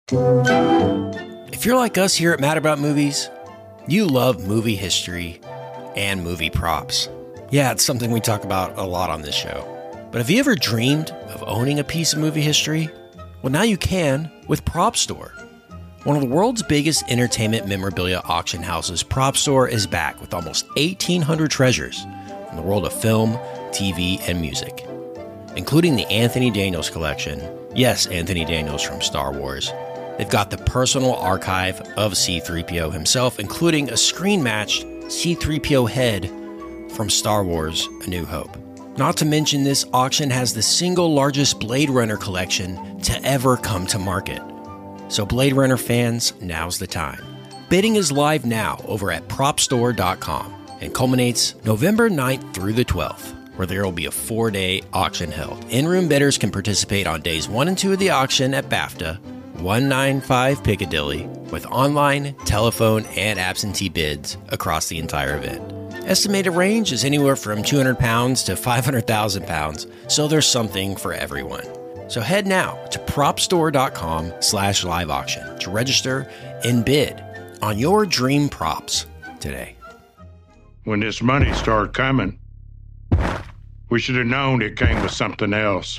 If you're like us here at Mad About Movies, you love movie history and movie props. Yeah, it's something we talk about a lot on this show. But have you ever dreamed of owning a piece of movie history? Well, now you can with Prop Store. One of the world's biggest entertainment memorabilia auction houses, Prop Store is back with almost 1,800 treasures from the world of film, TV, and music, including the Anthony Daniels collection. Yes, Anthony Daniels from Star Wars. They've got the personal archive of C-3PO himself, including a screen-matched C-3PO head from Star Wars: A New Hope. Not to mention, this auction has the single largest Blade Runner collection to ever come to market. So Blade Runner fans, now's the time. Bidding is live now over at propstore.com and culminates November 9th through the 12th, where there will be a 4-day auction held. In-room bidders can participate on days 1 and 2 of the auction at BAFTA, 195 Piccadilly, with online, telephone, and absentee bids across the entire event. Estimated range is anywhere from £200 to £500,000, so there's something for everyone. So head now to propstore.com/live auction to register and bid on your dream props today. When this money started coming, we should have known it came with something else.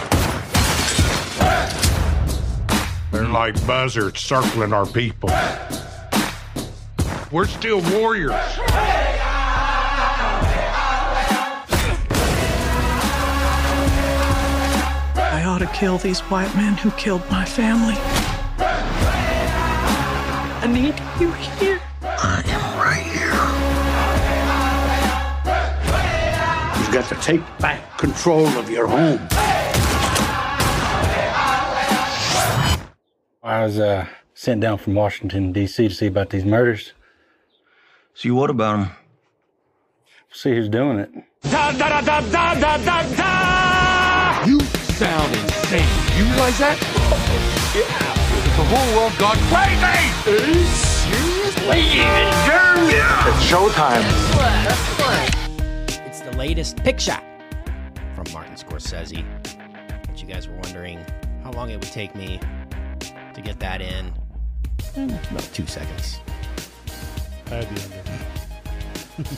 They're like buzzards circling our people. We're still warriors. I ought to kill these white men who killed my family. I need you here. I am right here. You've got to take back control of your home. I was sent down from Washington, D.C. to see about these murders. See, what about them? See who's doing it. Da, da, da, da, da, da, da! You sound insane. You realize that? Yeah. The whole world gone crazy! Seriously? Yeah. It's showtime. It's the latest picture from Martin Scorsese. But you guys were wondering how long it would take me to get that in. About 2 seconds. I had the under.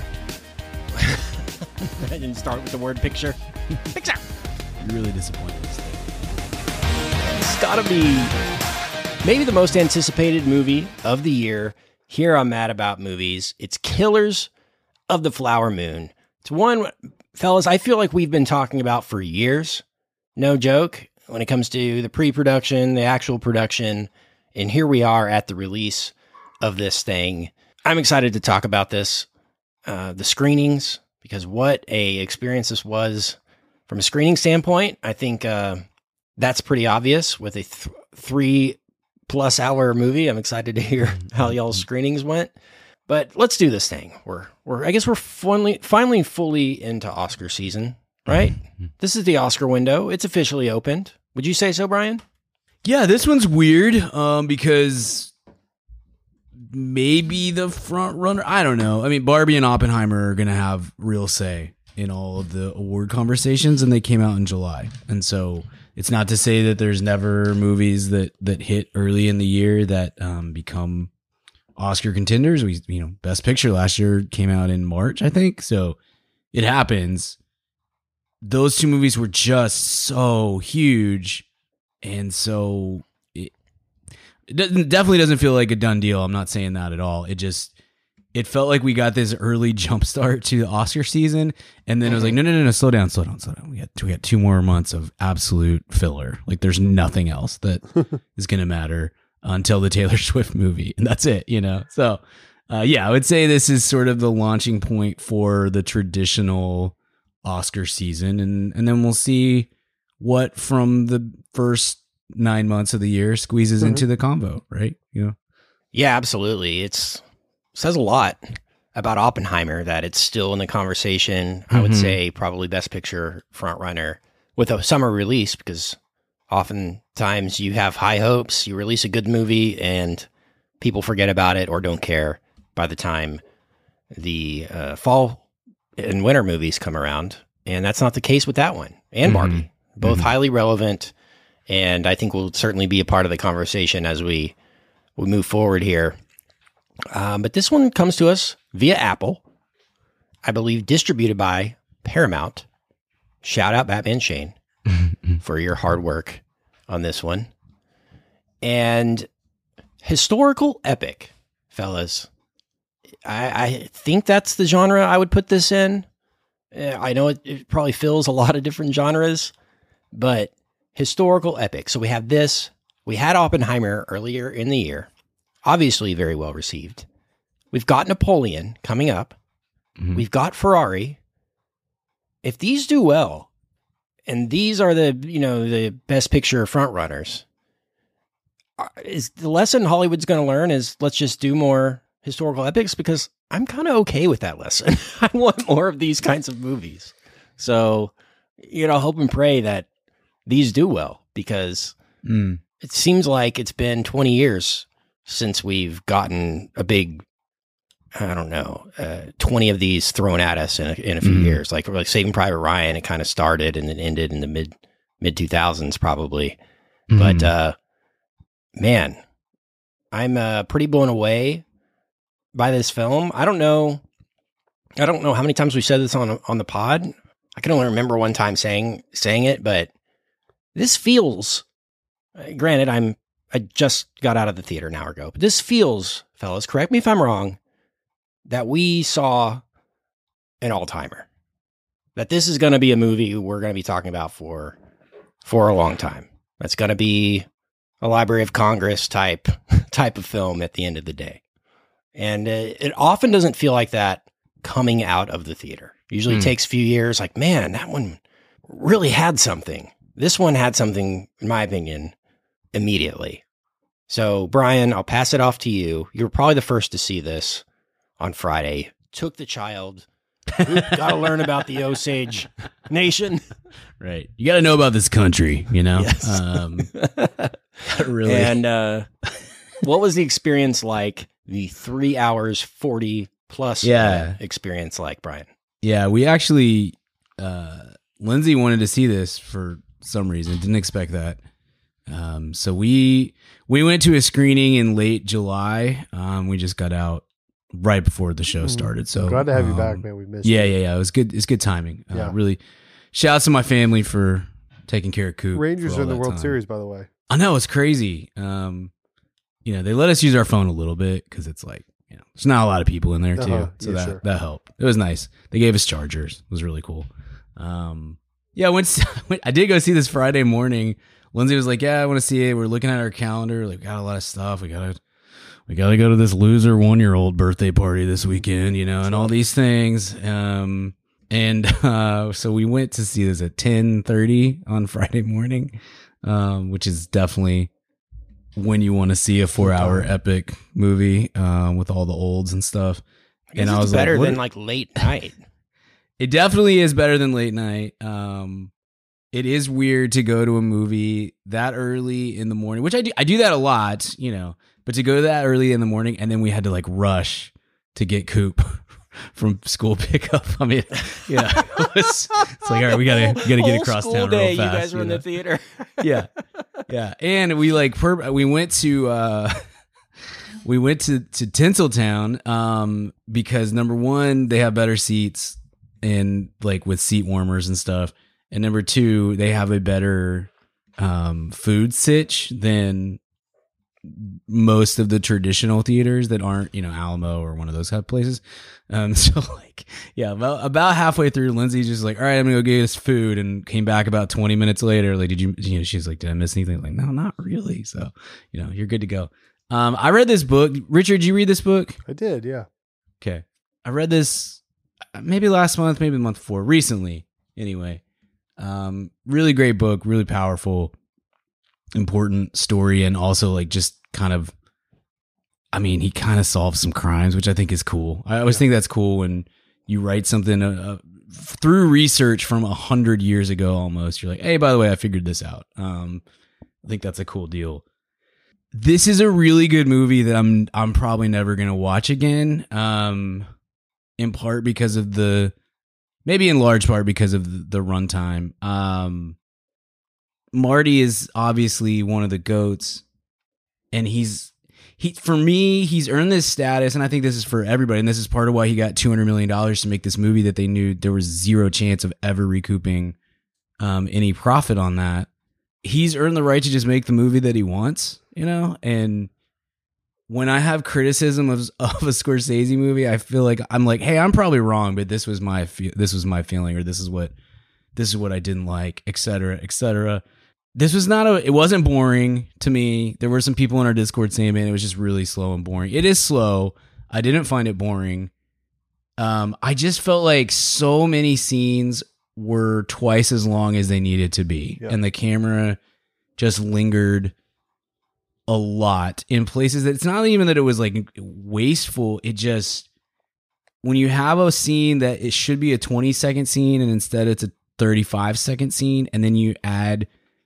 I didn't start with the word picture. Picture! You're really disappointed in this thing. It's gotta be maybe the most anticipated movie of the year here on Mad About Movies. It's Killers of the Flower Moon. It's one, fellas, I feel like we've been talking about for years. No joke. When it comes to the pre-production, the actual production, and here we are at the release of this thing. I'm excited to talk about this, the screenings, because what a experience this was from a screening standpoint. I think that's pretty obvious with a 3+ hour movie. I'm excited to hear how y'all's screenings went. But let's do this thing. I guess we're finally fully into Oscar season, right? This is the Oscar window. It's officially opened. Would you say so, Brian? Yeah, this one's weird because maybe the front runner, I don't know. I mean, Barbie and Oppenheimer are going to have real say in all of the award conversations, and they came out in July. And so it's not to say that there's never movies that hit early in the year that become Oscar contenders. Best Picture last year came out in March, I think. So it happens. Those two movies were just so huge, and so it definitely doesn't feel like a done deal. I'm not saying that at all. It felt like we got this early jump start to the Oscar season, and then it was like, no, slow down. We got 2 more months of absolute filler. Like there's nothing else that is going to matter until the Taylor Swift movie, and that's it. So I would say this is sort of the launching point for the traditional Oscar season, and then we'll see what from the first 9 months of the year squeezes into the convo, right? Yeah, absolutely. It says a lot about Oppenheimer that it's still in the conversation. I would say probably Best Picture frontrunner with a summer release, because oftentimes you have high hopes, you release a good movie, and people forget about it or don't care by the time the fall and winter movies come around. And that's not the case with that one and Barbie. Both highly relevant and I think will certainly be a part of the conversation as we move forward here. But this one comes to us via Apple, I believe distributed by Paramount. Shout out Batman Shane for your hard work on this one. And historical epic, fellas. I think that's the genre I would put this in. I know it probably fills a lot of different genres, but historical epic. So we have this. We had Oppenheimer earlier in the year. Obviously very well received. We've got Napoleon coming up. Mm-hmm. We've got Ferrari. If these do well, and these are the best picture front runners, is the lesson Hollywood's going to learn is let's just do more historical epics, because I'm kind of okay with that lesson. I want more of these kinds of movies. So, hope and pray that these do well, because it seems like it's been 20 years since we've gotten a big, 20 of these thrown at us in a few years. Like Saving Private Ryan, it kind of started and then ended in the mid 2000s probably. But man, I'm pretty blown away by this film. I don't know how many times we said this on the pod. I can only remember one time saying it, but this feels, granted, I just got out of the theater an hour ago, but this feels, fellas, correct me if I'm wrong, that we saw an all-timer. That this is going to be a movie we're going to be talking about for a long time. That's going to be a Library of Congress type of film at the end of the day. And it often doesn't feel like that coming out of the theater. Usually it takes a few years, like, man, that one really had something. This one had something, in my opinion, immediately. So, Brian, I'll pass it off to you. You were probably the first to see this on Friday. Took the child. Got to learn about the Osage Nation. Right. You got to know about this country, Yes. Really. And what was the experience like? The 3 hours, 40 plus experience like, Brian? Yeah, we actually, Lindsay wanted to see this for some reason. Didn't expect that. So we went to a screening in late July. We just got out right before the show started. So glad to have you back, man. We missed you. Yeah. It was good. It's good timing. Really, shouts to my family for taking care of Coop. Rangers are in the World Series, by the way. I know, it's crazy. They let us use our phone a little bit because it's like, there's not a lot of people in there too. So that helped. It was nice. They gave us chargers. It was really cool. I did go see this Friday morning. Lindsay was like, yeah, I want to see it. We're looking at our calendar. Like, got a lot of stuff. We gotta go to this loser 1-year-old birthday party this weekend, and all these things. So we went to see this at 10:30 on Friday morning, which is definitely when you want to see a 4-hour epic movie with all the olds and stuff. And I was better than like late night. It definitely is better than late night. It is weird to go to a movie that early in the morning, which I do that a lot, but to go that early in the morning, and then we had to like rush to get Coop from school pickup. I mean, it's like, all right, we gotta get across town real fast. You guys were in the theater. Yeah. And we we went to Tinseltown because number one, they have better seats and like with seat warmers and stuff, and number two, they have a better food sitch than most of the traditional theaters that aren't, Alamo or one of those kind of places. So like, about halfway through, Lindsay's just like, all right, I'm gonna go get us food, and came back about 20 minutes later. Like, she's like, did I miss anything? I'm like, no, not really. So, you're good to go. I read this book. Richard, did you read this book? I did. Yeah. Okay. I read this maybe last month, maybe the month before, recently. Anyway, really great book, really powerful, important story, and also like just kind of, he kind of solves some crimes, which I think is cool. I always think that's cool when you write something through research from 100 years ago almost. You're like, hey, by the way, I figured this out. I think that's a cool deal. This is a really good movie that I'm probably never gonna watch again. In part because of maybe in large part because of the runtime. Marty is obviously one of the GOATs, and for me, he's earned this status, and I think this is for everybody, and this is part of why he got $200 million to make this movie that they knew there was zero chance of ever recouping any profit on that. He's earned the right to just make the movie that he wants, and when I have criticism of a Scorsese movie, I feel like I'm like, hey, I'm probably wrong, but this was my feeling, or this is what I didn't like, et cetera, et cetera. This was it wasn't boring to me. There were some people in our Discord saying, man, it was just really slow and boring. It is slow. I didn't find it boring. I just felt like so many scenes were twice as long as they needed to be. Yeah. And the camera just lingered a lot in places that it's not even that it was like wasteful. It just, when you have a scene that it should be a 20-second scene and instead it's a 35-second scene, and then you add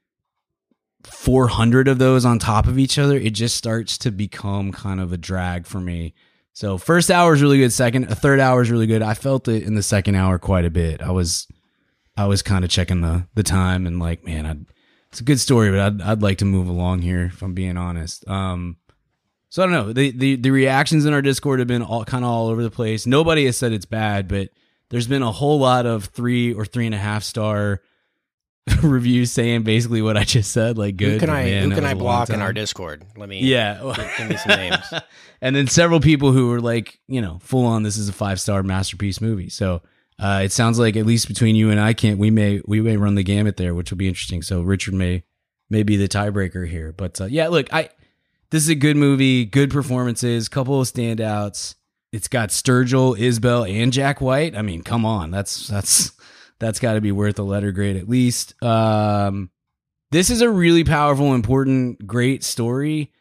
400 of those on top of each other, it just starts to become kind of a drag for me. So first hour is really good. A third hour is really good. I felt it in the second hour quite a bit. I was kind of checking the time and like, man, it's a good story, but I'd like to move along here if I'm being honest. So I don't know. The reactions in our Discord have been all over the place. Nobody has said it's bad, but there's been a whole lot of 3 or 3.5 star reviews saying basically what I just said, like good. Who can I block in our Discord? Let me give me some names. And then several people who were like, full on, this is a 5-star masterpiece movie. So it sounds like at least between you and I, we may run the gamut there, which will be interesting. So Richard may be the tiebreaker here, but yeah, look, this is a good movie, good performances, couple of standouts. It's got Sturgill, Isbell, and Jack White. I mean, come on, that's got to be worth a letter grade at least. This is a really powerful, important, great story.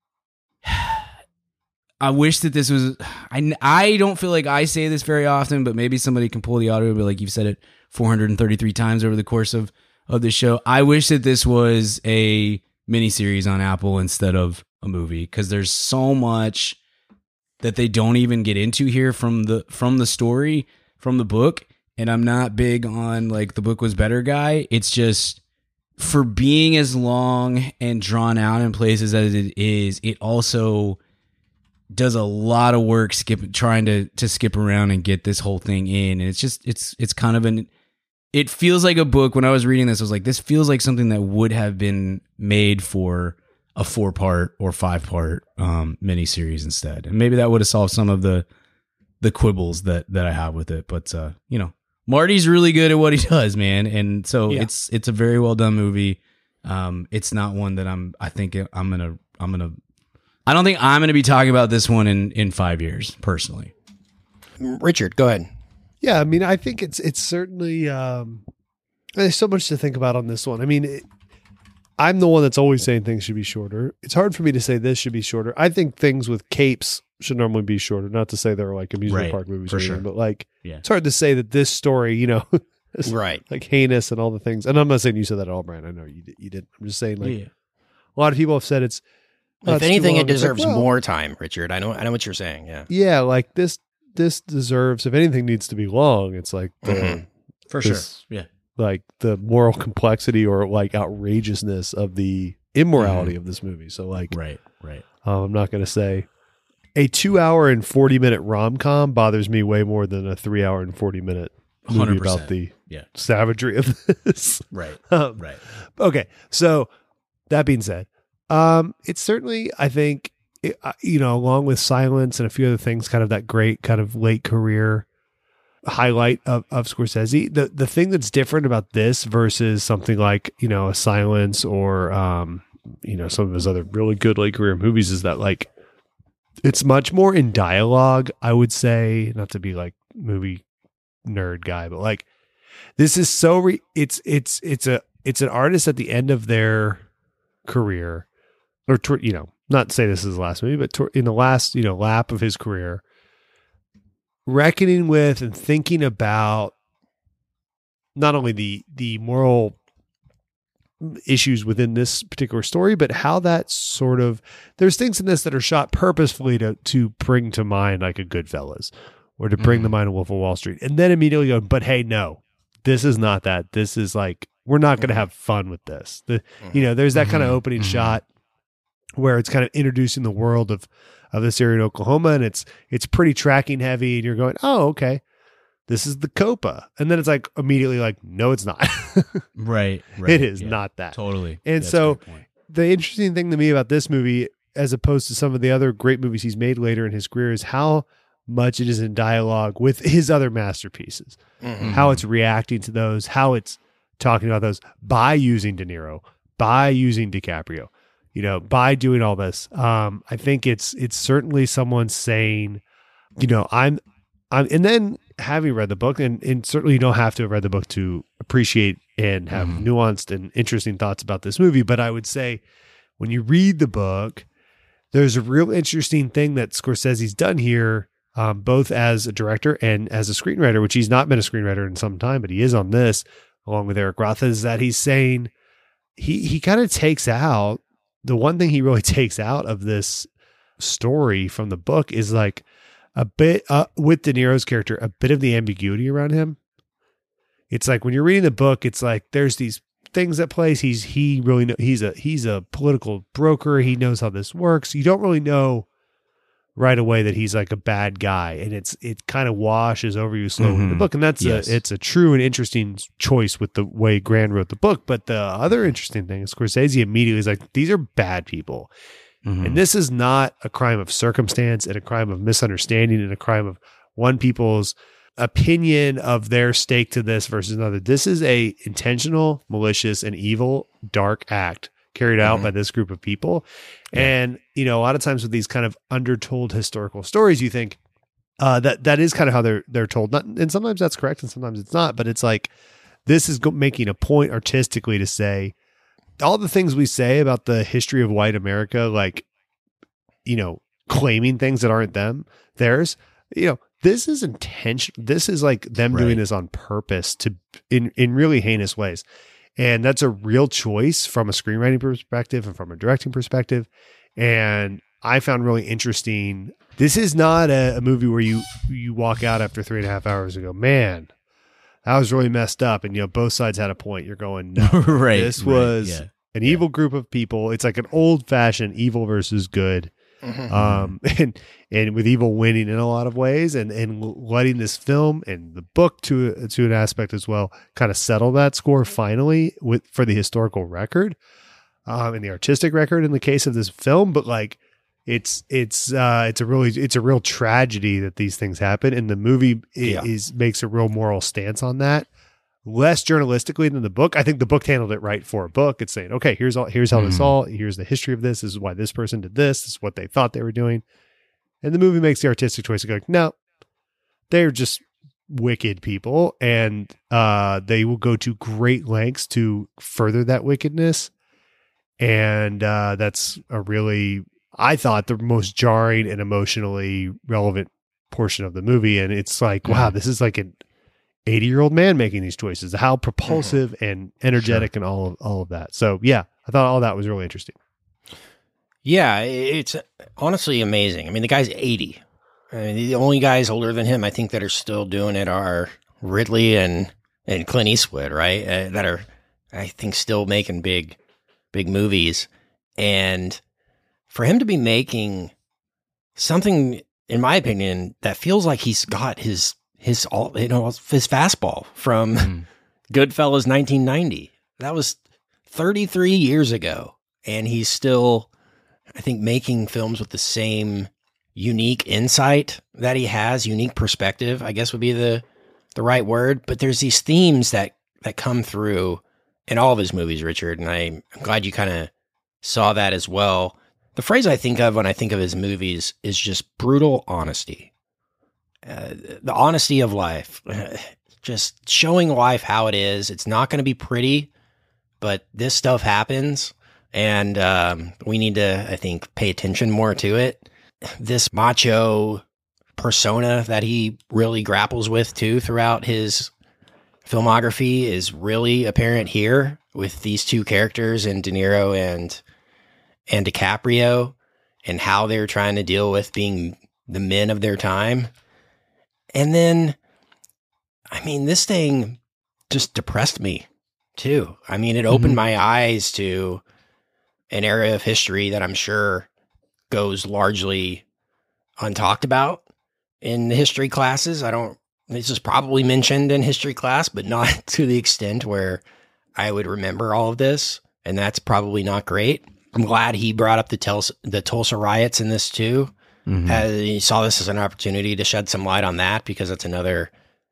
I wish that this was... I don't feel like I say this very often, but maybe somebody can pull the audio, but like you've said it 433 times over the course of the show. I wish that this was a miniseries on Apple instead of a movie, because there's so much that they don't even get into here from the story, from the book. And I'm not big on like the book was better guy. It's just, for being as long and drawn out in places as it is, it also does a lot of work trying to skip around and get this whole thing in. And it's just, it's kind of it feels like a book. When I was reading this, I was like, this feels like something that would have been made for a 4-part or 5-part miniseries instead. And maybe that would have solved some of the quibbles that I have with it. But, Marty's really good at what he does, man. And so it's a very well done movie. It's not one that I don't think I'm going to be talking about this one in 5 years personally. Richard, go ahead. Yeah. I mean, I think it's certainly, there's so much to think about on this one. I mean, I'm the one that's always saying things should be shorter. It's hard for me to say this should be shorter. I think things with capes should normally be shorter. Not to say they're like amusement park movies, for sure. But like, it's hard to say that this story, is like heinous and all the things. And I'm not saying you said that at all, Brian. I know you didn't. I'm just saying like a lot of people have said it's. If anything, it deserves more time, Richard. I know what you're saying. Yeah. Yeah, like this deserves. If anything needs to be long, it's like for sure. Yeah. Like the moral complexity or like outrageousness of the immorality of this movie. So like, right. I'm not going to say a 2-hour and 40-minute rom-com bothers me way more than a 3-hour and 40-minute movie 100%. About the savagery of this. Right. Right. Okay. So that being said, it's certainly, I think, along with Silence and a few other things, kind of that great kind of late career highlight of Scorsese. The thing that's different about this versus something like, a Silence or, some of his other really good late career movies is that like, it's much more in dialogue, I would say, not to be like movie nerd guy, but like this is so it's an artist at the end of their career, or not to say this is the last movie, but in the last lap of his career, reckoning with and thinking about not only the moral issues within this particular story, but how that sort of, there's things in this that are shot purposefully to bring to mind like a Goodfellas or to bring to mind a Wolf of Wall Street, and then immediately go, but hey, no, this is not that. This is like we're not going to have fun with this. There's that kind of opening shot where it's kind of introducing the world of this area in Oklahoma, and it's pretty tracking heavy, and you're going, oh, okay, this is the Copa. And then it's like immediately like, no, it's not. Right. It is not that. Totally. And That's so a good point. the interesting thing to me about this movie, as opposed to some of the other great movies he's made later in his career, is how much it is in dialogue with his other masterpieces, how it's reacting to those, how it's talking about those by using De Niro, by using DiCaprio, by doing all this. I think it's certainly someone saying, I'm, and then having read the book, and certainly you don't have to have read the book to appreciate and have nuanced and interesting thoughts about this movie. But I would say when you read the book, there's a real interesting thing that Scorsese's done here, both as a director and as a screenwriter, which he's not been a screenwriter in some time, but he is on this, along with Eric Roth, is that he's saying he kind of takes out, the one thing he really takes out of this story from the book is like a bit, with De Niro's character, a bit of the ambiguity around him. It's like when you're reading the book, it's like there's these things at place. He's a political broker. He knows how this works. You don't really know right away that he's like a bad guy, and it kind of washes over you slowly in the book. And that's it's a true and interesting choice with the way Grant wrote the book. But the other interesting thing is Scorsese immediately is like, these are bad people. And this is not a crime of circumstance and a crime of misunderstanding and a crime of one people's opinion of their stake to this versus another. This is a intentional, malicious, and evil, dark act carried out by this group of people. And, a lot of times with these kind of undertold historical stories, you think that is kind of how they're told. And sometimes that's correct and sometimes it's not, but it's like, this is making a point artistically to say all the things we say about the history of white America, like, claiming things that aren't theirs, this is intentional. This is like them doing this on purpose in really heinous ways. And that's a real choice from a screenwriting perspective and from a directing perspective. And I found really interesting. This is not a movie where you walk out after 3.5 hours and go, man, that was really messed up. And, both sides had a point. You're going, no, this was an evil group of people. It's like an old fashioned evil versus good. And with evil winning in a lot of ways, and letting this film and the book to an aspect as well kind of settle that score finally for the historical record, and the artistic record in the case of this film. But like, it's a real tragedy that these things happen, and the movie makes a real moral stance on that. Less journalistically than the book. I think the book handled it right for a book. It's saying, okay, here's how here's the history of this. This is why this person did this. This is what they thought they were doing. And the movie makes the artistic choice of going, no, they're just wicked people. And they will go to great lengths to further that wickedness. And that's I thought, the most jarring and emotionally relevant portion of the movie. And it's like, wow, this is like an 80-year-old man making these choices, how propulsive and energetic and all of that. So yeah, I thought all that was really interesting. Yeah, it's honestly amazing. I mean, the guy's 80. I mean, the only guys older than him, I think, that are still doing it are Ridley and Clint Eastwood, right? That are, I think, still making big movies. And for him to be making something, in my opinion, that feels like he's got his fastball from Goodfellas 1990. That was 33 years ago. And he's still, I think, making films with the same unique insight that he has, unique perspective, I guess would be the right word. But there's these themes that come through in all of his movies, Richard. And I'm glad you kind of saw that as well. The phrase I think of when I think of his movies is just brutal honesty. The honesty of life, just showing life how it is. It's not going to be pretty, but this stuff happens, and we need to, I think, pay attention more to it. This macho persona that he really grapples with, too, throughout his filmography is really apparent here with these two characters in De Niro and DiCaprio, and how they're trying to deal with being the men of their time. And then, I mean, this thing just depressed me too. I mean, it opened my eyes to an area of history that I'm sure goes largely untalked about in the history classes. This is probably mentioned in history class, but not to the extent where I would remember all of this. And that's probably not great. I'm glad he brought up the Tulsa riots in this too. He saw this as an opportunity to shed some light on that, because it's another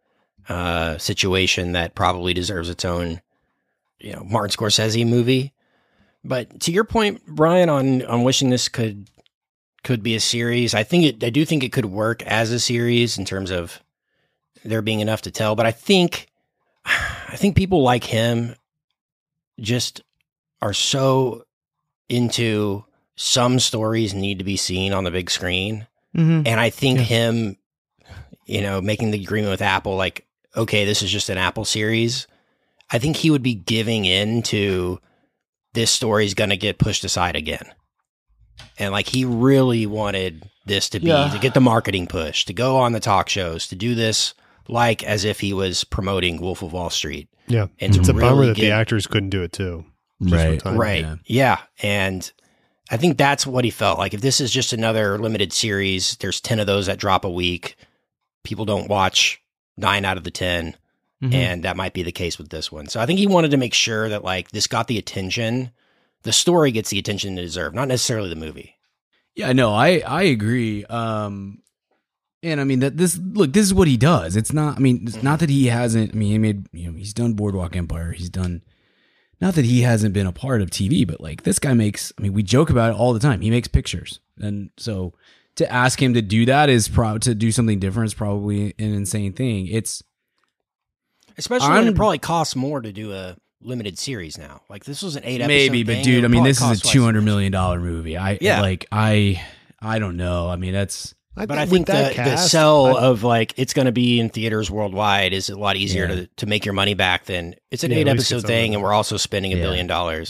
situation that probably deserves its own, Martin Scorsese movie. But to your point, Brian, on wishing this could be a series, I do think it could work as a series in terms of there being enough to tell. But I think people like him just are so into some stories need to be seen on the big screen. And I think him, making the agreement with Apple, like, okay, this is just an Apple series. I think he would be giving in to this story's going to get pushed aside again. And like, he really wanted this to get the marketing push, to go on the talk shows, to do this like as if he was promoting Wolf of Wall Street. Yeah. And it's a bummer that the actors couldn't do it too. Right. Yeah. And I think that's what he felt like. If this is just another limited series, there's 10 of those that drop a week. People don't watch 9 out of the 10. And that might be the case with this one. So I think he wanted to make sure that like this got the attention, the story gets the attention it deserves, not necessarily the movie. Yeah, no, I agree. And I mean this is what he does. It's not, I mean, it's not that he hasn't, I mean, he made, he's done Boardwalk Empire. He's done, not that he hasn't been a part of TV, but like this guy makes, I mean, we joke about it all the time. He makes pictures. And so to ask him to do that to do something different is probably an insane thing. Especially when it probably costs more to do a limited series now. Like this was an 8 episode maybe, but thing. Dude, I mean, this is a $200 million movie. I don't know. I mean, that's... But I think the sell of like it's going to be in theaters worldwide is a lot easier to make your money back than it's an 8 episode thing, and we're also spending $1 billion.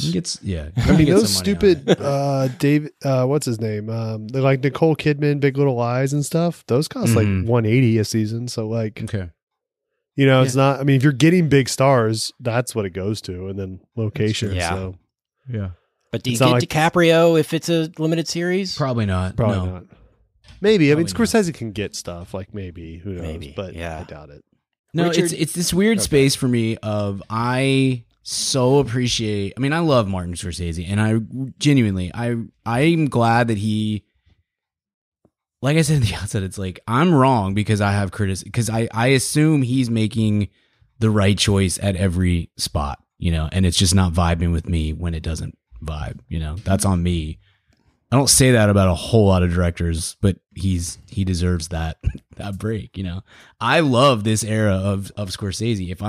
I mean, those stupid David, what's his name? They're like Nicole Kidman, Big Little Lies and stuff. Those cost like $180 a season. So like, it's not. I mean, if you're getting big stars, that's what it goes to, and then location. So But do you get DiCaprio if it's a limited series? Probably not. Probably not. Maybe. I mean, Scorsese can get stuff, like maybe. Who knows? But I doubt it. No, it's this weird space for me of I so appreciate. I mean, I love Martin Scorsese, and I genuinely, I'm glad that he, like I said at the outset, it's like I'm wrong because I have criticism, because I assume he's making the right choice at every spot, and it's just not vibing with me when it doesn't vibe. That's on me. I don't say that about a whole lot of directors, but he deserves that break. I love this era of Scorsese. If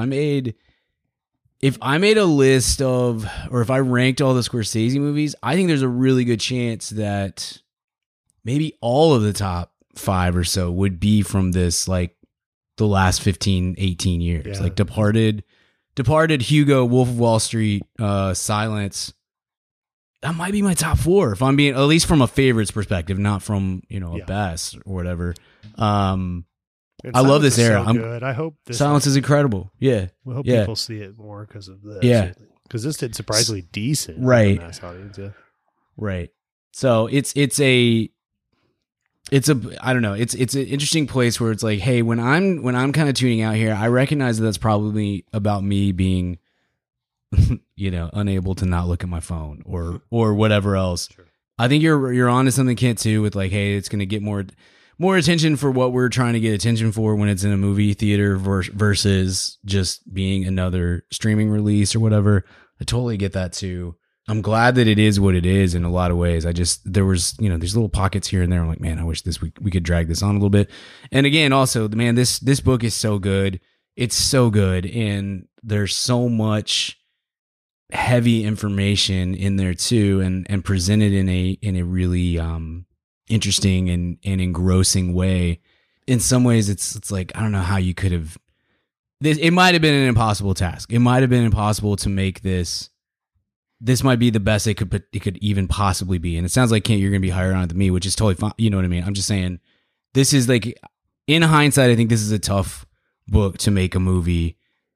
I made a list of, or if I ranked all the Scorsese movies, I think there's a really good chance that maybe all of the top 5 or so would be from this, like the last 15, 18 years, like Departed, Hugo, Wolf of Wall Street, Silence. That might be my top 4 if I'm being, at least from a favorites perspective, not from, a best or whatever. I love this era. So good. I hope Silence is incredible. Yeah. We hope people see it more because of this. Yeah. Because this did surprisingly decent. Right. Mass audience, Right. So it's I don't know. It's an interesting place where it's like, hey, when I'm kind of tuning out here, I recognize that's probably about me being unable to not look at my phone or whatever else. Sure. I think you're onto something, Kent, too, with like, hey, it's going to get more attention for what we're trying to get attention for when it's in a movie theater versus just being another streaming release or whatever. I totally get that too. I'm glad that it is what it is in a lot of ways. There was, there's little pockets here and there. I'm like, man, I wish we could drag this on a little bit. And again, also, man, this book is so good. It's so good. And there's so much heavy information in there too, and presented in a really interesting and engrossing way. In some ways, it's like, I don't know how you could have this. It might have been an impossible task. It might have been impossible to make this. This might be the best it could even possibly be. And it sounds like, Kent, you're going to be higher on it than me, which is totally fine. You know what I mean? I'm just saying, this is like, in hindsight, I think this is a tough book to make a movie.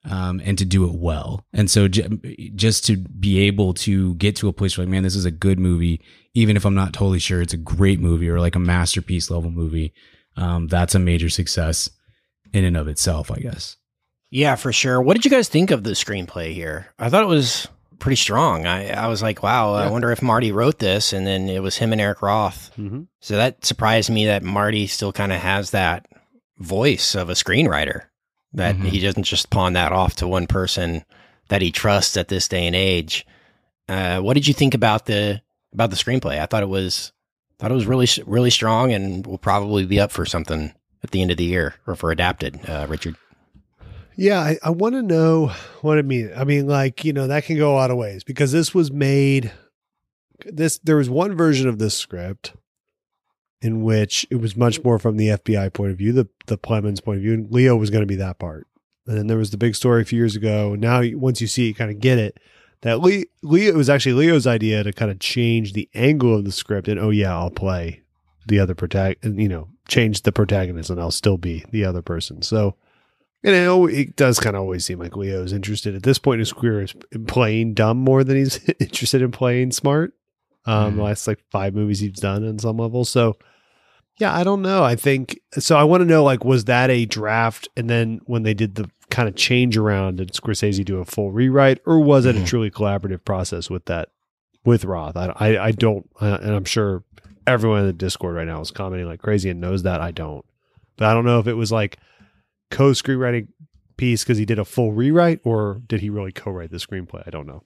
and to do it well. And so just to be able to get to a place where, like, man, this is a good movie, even if I'm not totally sure it's a great movie or like a masterpiece level movie, that's a major success in and of itself, I guess. Yeah, for sure. What did you guys think of the screenplay here? I thought it was pretty strong. I was like, wow, I wonder if Marty wrote this, and then it was him and Eric Roth. Mm-hmm. So that surprised me that Marty still kind of has that voice of a screenwriter, that he doesn't just pawn that off to one person that he trusts at this day and age. What did you think about the screenplay? I thought it was really, really strong, and will probably be up for something at the end of the year, or for adapted. Richard. Yeah, I want to know what it means. I mean, like, that can go a lot of ways, because this was made. There was one version of this script in which it was much more from the FBI point of view, the Plemons point of view, and Leo was going to be that part. And then there was the big story a few years ago. Now, once you see it, you kind of get it. That Leo, it was actually Leo's idea to kind of change the angle of the script, and I'll play the other protagonist, change the protagonist, and I'll still be the other person. So, it does kind of always seem like Leo's interested at this point in his career in playing dumb more than he's interested in playing smart. The last 5 movies he's done on some level. So, yeah, I don't know. I think so. I want to know, was that a draft, and then when they did the kind of change around, did Scorsese do a full rewrite, or was it a truly collaborative process with Roth? I don't, and I'm sure everyone in the Discord right now is commenting like crazy and knows that. I don't, but I don't know if it was co-screenwriting piece because he did a full rewrite, or did he really co-write the screenplay? I don't know.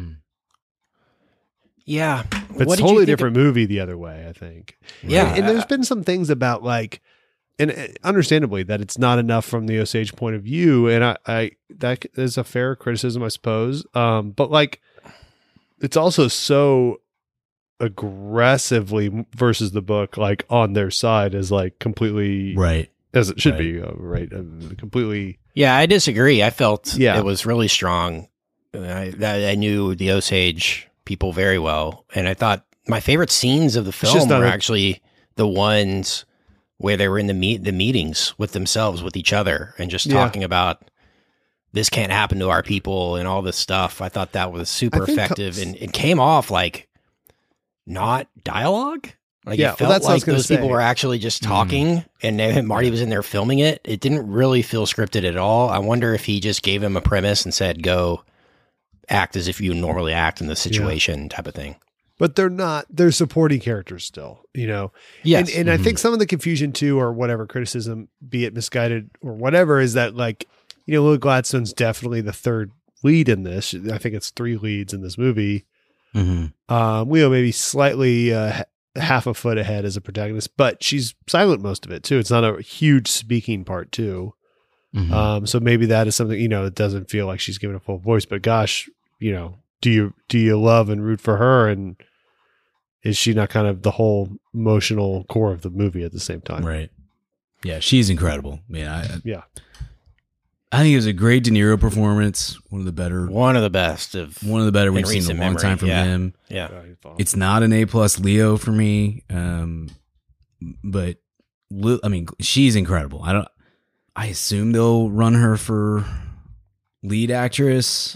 Yeah. It's a totally different movie the other way, I think. Yeah. And there's been some things about and understandably that it's not enough from the Osage point of view. And I that is a fair criticism, I suppose. But it's also so aggressively versus the book, on their side is completely right. As it should be, right? Completely. Yeah, I disagree. I felt it was really strong. I knew the Osage people very well, and I thought my favorite scenes of the film were actually the ones where they were in the meetings with themselves, with each other, and just talking about this can't happen to our people and all this stuff. I thought that was super effective, and it came off not dialogue. It felt like those people were actually just talking, and Marty was in there filming it. It didn't really feel scripted at all. I wonder if he just gave him a premise and said, go act as if you normally act in the situation, type of thing. But they're supporting characters still, Yes. And I think some of the confusion too, or whatever criticism, be it misguided or whatever, is that Lily Gladstone's definitely the third lead in this. I think it's 3 leads in this movie. Leo maybe slightly, half a foot ahead as a protagonist, but she's silent most of it too. It's not a huge speaking part too. So maybe that is something, it doesn't feel like she's given a full voice, but gosh, do you love and root for her? And is she not kind of the whole emotional core of the movie at the same time? Right. Yeah. She's incredible. Man. I think it was a great De Niro performance. One of the better we've seen in a long time from him. Yeah. It's not an A+ Leo for me. But she's incredible. I assume they'll run her for lead actress.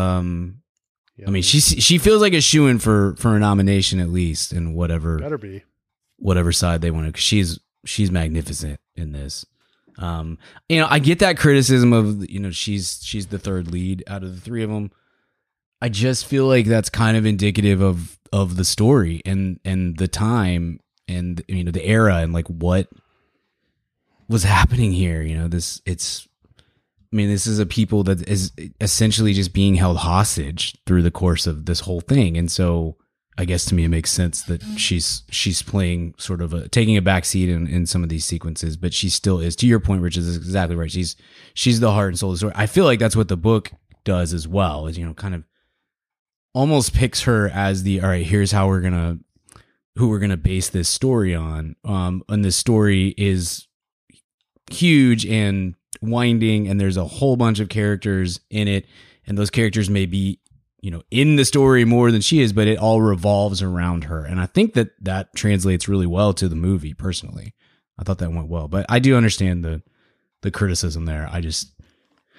She feels like a shoo-in for a nomination at least, in whatever side they want to, 'cause she's magnificent in this. I get that criticism of, she's the third lead out of the 3 of them. I just feel like that's kind of indicative of the story and the time and, the era and what was happening here. This is a people that is essentially just being held hostage through the course of this whole thing. And so I guess to me, it makes sense that she's playing sort of taking a backseat in some of these sequences, but she still is, to your point, Rich, is exactly right. She's the heart and soul of the story. I feel like that's what the book does as well, is, kind of almost picks her as all right, here's who we're going to base this story on. And this story is huge and winding, and there's a whole bunch of characters in it, and those characters may be in the story more than she is, but it all revolves around her. And I think that translates really well to the movie. Personally, I thought that went well, but I do understand the criticism there.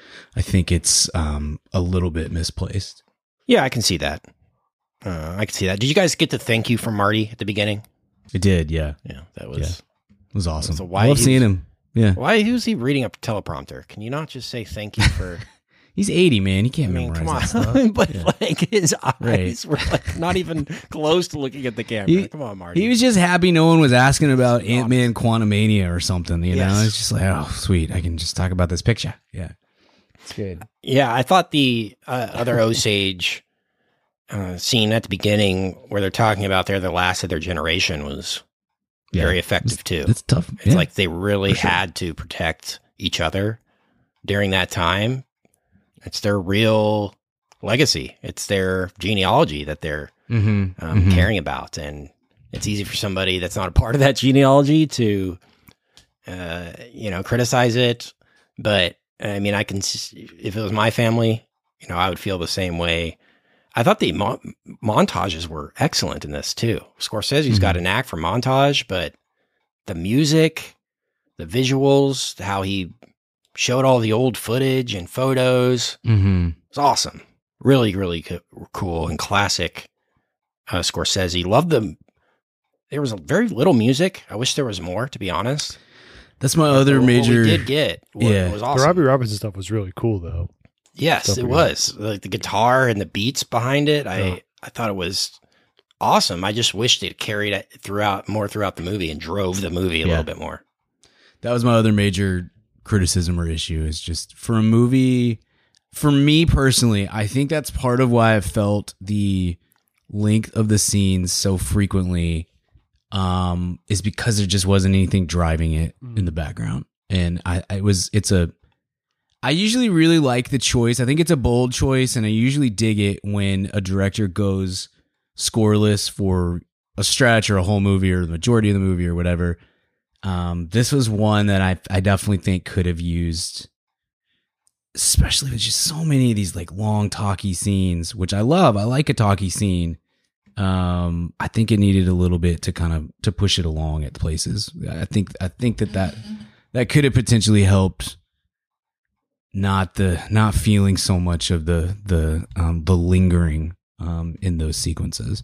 I think it's a little bit misplaced. Yeah, I can see that. Did you guys get the thank you from Marty at the beginning? It did, yeah. Yeah, that was it was awesome. So I love seeing him. Yeah. Why was he reading a teleprompter? Can you not just say thank you for? He's 80, man. He can't memorize that stuff. But like his eyes were like not even close to looking at the camera. Come on, Marty. He was just happy no one was asking about Ant-Man Quantumania or something. You know, it's just like, oh, sweet. I can just talk about this picture. Yeah. It's good. Yeah, I thought the other Osage scene at the beginning where they're talking about they're the last of their generation was very effective too. It's tough. It's like they really had to protect each other during that time. It's their real legacy. It's their genealogy that they're caring about. And it's easy for somebody that's not a part of that genealogy to, criticize it. But I mean, if it was my family, I would feel the same way. I thought the montages were excellent in this too. Scorsese's got an knack for montage, but the music, the visuals, how he showed all the old footage and photos, it's awesome. Really, really cool and classic Scorsese. Loved them. There was very little music. I wish there was more, to be honest. That's my other major. What we did get was awesome. The Robbie Robinson stuff was really cool, though. Yes, it was. Like the guitar and the beats behind it, I thought it was awesome. I just wished it carried it throughout the movie and drove the movie a little bit more. That was my other major criticism or issue, is just for a movie, for me personally, I think that's part of why I felt the length of the scenes so frequently is because there just wasn't anything driving it in the background. And I usually really like the choice. I think it's a bold choice, and I usually dig it when a director goes scoreless for a stretch or a whole movie or the majority of the movie or whatever. This was one that I definitely think could have used, especially with just so many of these like long talky scenes, which I love. I like a talky scene. I think it needed a little bit to push it along at places. I think that could have potentially helped. Not feeling so much of the lingering in those sequences.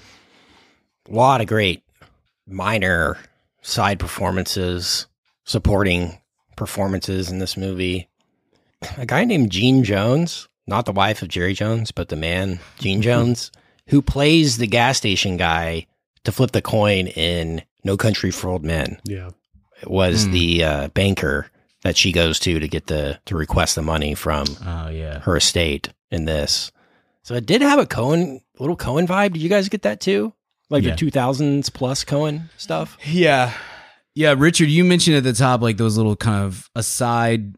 A lot of great minor side performances, supporting performances in this movie. A guy named Gene Jones, not the wife of Jerry Jones, but the man Gene Jones, who plays the gas station guy to flip the coin in No Country for Old Men. Yeah, it was the banker that she goes to get to request the money from her estate in this. So it did have a little Coen vibe. Did you guys get that too? Like the 2000s plus Coen stuff? Yeah. Yeah, Richard, you mentioned at the top like those little kind of aside,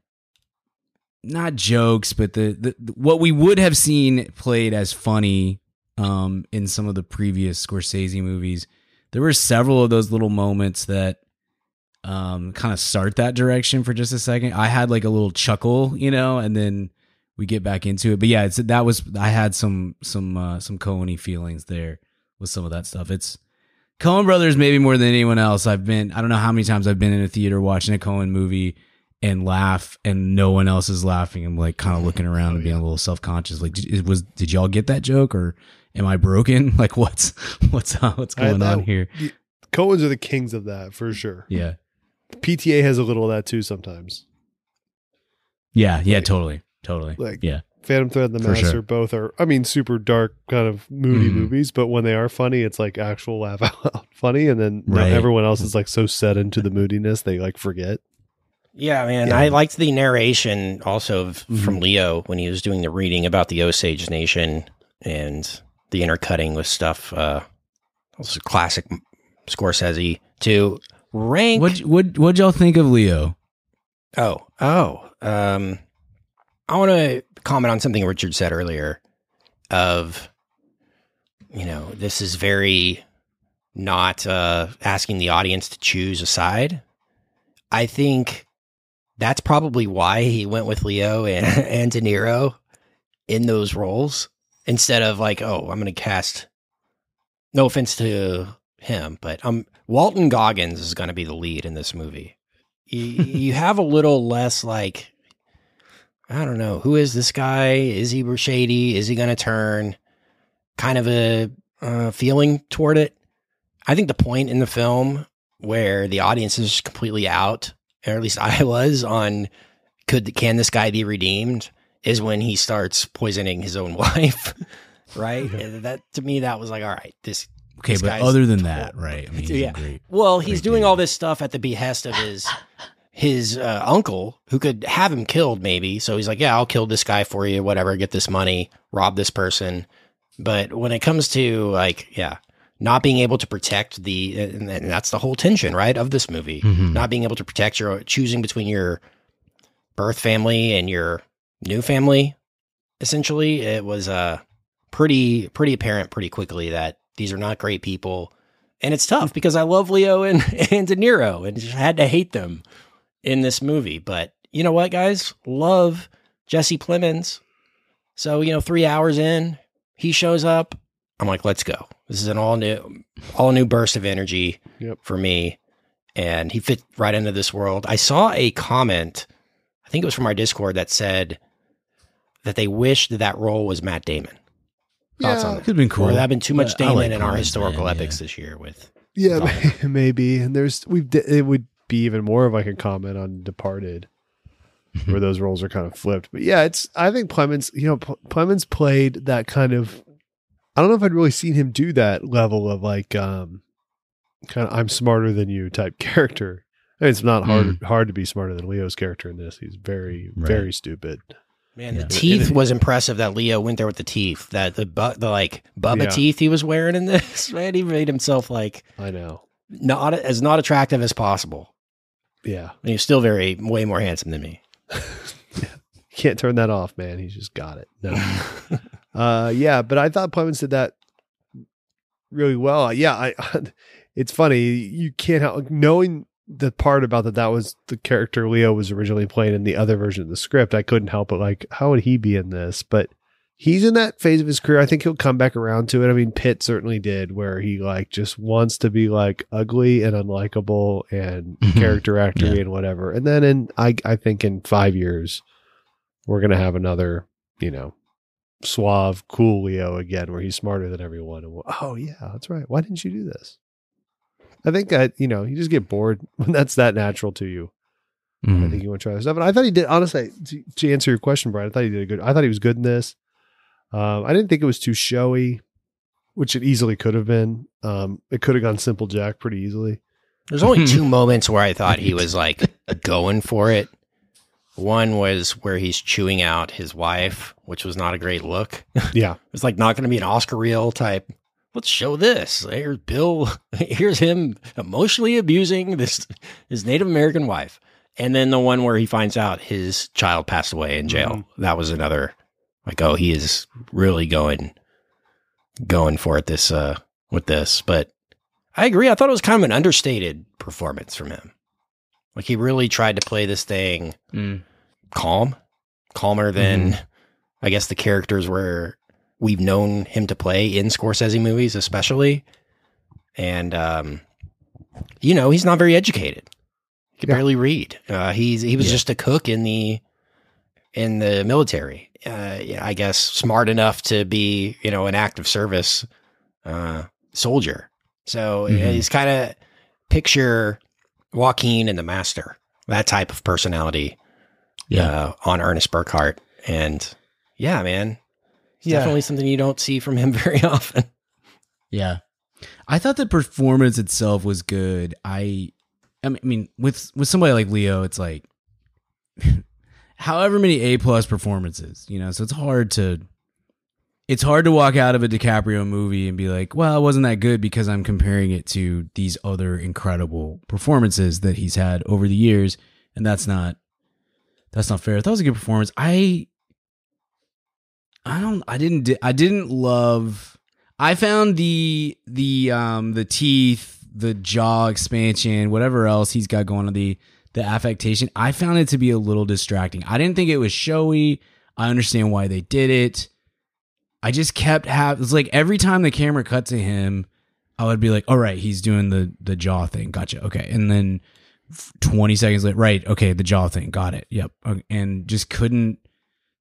not jokes, but the what we would have seen played as funny in some of the previous Scorsese movies. There were several of those little moments that kind of start that direction for just a second. I had like a little chuckle, and then we get back into it. But yeah, I had some Coen-y feelings there with some of that stuff. It's Coen Brothers maybe more than anyone else. I don't know how many times I've been in a theater watching a Coen movie and laugh and no one else is laughing. I'm like kind of looking around and being a little self-conscious. Like, did y'all get that joke, or am I broken? Like what's going on here? Coens are the kings of that for sure. Yeah. PTA has a little of that too sometimes. Yeah, totally. Like, yeah. Phantom Thread and The Master both are, super dark, kind of moody movies, but when they are funny, it's like actual laugh out loud funny, and then everyone else is like so set into the moodiness they like forget. Yeah, man. Yeah. I liked the narration also from Leo when he was doing the reading about the Osage Nation and the intercutting with stuff. Also classic Scorsese too. Rank. What'd y'all think of Leo? I want to comment on something Richard said earlier of, this is very not asking the audience to choose a side. I think that's probably why he went with Leo and De Niro in those roles instead of like, I'm going to cast, no offense to him, but Walton Goggins is going to be the lead in this movie. You have a little less like, I don't know, who is this guy? Is he shady? Is he going to turn? Kind of a feeling toward it. I think the point in the film where the audience is completely out, or at least I was, on can this guy be redeemed, is when he starts poisoning his own wife, right? That, to me, that was like, all right, this Okay, this but guy's other than that, right? I mean, he's a great, well, he's great doing dude. all this stuff at the behest of his uncle, who could have him killed maybe. So he's like, yeah, I'll kill this guy for you, whatever, get this money, rob this person. But when it comes to like, not being able to protect and that's the whole tension, right, of this movie, not being able to protect choosing between your birth family and your new family. Essentially, it was pretty apparent pretty quickly that these are not great people. And it's tough because I love Leo and De Niro and just had to hate them in this movie. But you know what, guys? Love Jesse Plemons. So, 3 hours in, he shows up. I'm like, let's go. This is an all new burst of energy for me. And he fit right into this world. I saw a comment, I think it was from our Discord, that said that they wished that role was Matt Damon. Thoughts on that? Could have been cool. Or there have been too much I like Damon in our Plemons, historical man, epics this year with. Yeah, maybe. And it would be even more of like a comment on Departed, where those roles are kind of flipped. But yeah, I think Plemons, Plemons played that kind of, I don't know if I'd really seen him do that level of like, kind of I'm smarter than you type character. I mean, it's not hard to be smarter than Leo's character in this. He's very, very stupid. Man, the teeth was impressive that Leo went there with the teeth. That the like Bubba teeth he was wearing in this, man, he made himself like, I know, not attractive as possible. Yeah. And he's still way more handsome than me. Can't turn that off, man. He's just got it. No. But I thought Plemons did that really well. It's funny. You can't help knowing the part about that was the character Leo was originally playing in the other version of the script. I couldn't help but like, how would he be in this? But he's in that phase of his career. I think he'll come back around to it. I mean, Pitt certainly did, where he like just wants to be like ugly and unlikable and character actory and whatever. And then I think in 5 years, we're going to have another, suave, cool Leo again, where he's smarter than everyone. And oh yeah, that's right. Why didn't you do this? I think you just get bored when that's that natural to you. I think you want to try this stuff. And I thought he did, honestly, to answer your question, Brian, I thought he was good in this. I didn't think it was too showy, which it easily could have been. It could have gone Simple Jack pretty easily. There's only two moments where I thought he was like going for it. One was where he's chewing out his wife, which was not a great look. Yeah. It's like not going to be an Oscar reel type. Let's show this. Here's Bill. Here's him emotionally abusing his Native American wife. And then the one where he finds out his child passed away in jail. That was another like, oh, he is really going for it with this. But I agree. I thought it was kind of an understated performance from him. Like he really tried to play this thing calmer than I guess the characters where we've known him to play in Scorsese movies, especially. And, he's not very educated. He could barely read. He was just a cook in the military. I guess smart enough to be, an active service soldier. So he's kind of picture Joaquin and the Master, that type of personality on Ernest Burkhart. And yeah, man, definitely something you don't see from him very often. Yeah. I thought the performance itself was good. I mean, with somebody like Leo, it's like however many A+ performances, so it's hard to walk out of a DiCaprio movie and be like, well, it wasn't that good because I'm comparing it to these other incredible performances that he's had over the years. And that's not fair. That was a good performance. I found the teeth, the jaw expansion, whatever else he's got going on, the affectation, I found it to be a little distracting. I didn't think it was showy. I understand why they did it. I just it's like every time the camera cut to him, I would be like, all right, he's doing the jaw thing. Gotcha. Okay. And then 20 seconds later, right. Okay. The jaw thing. Got it. Yep. And just couldn't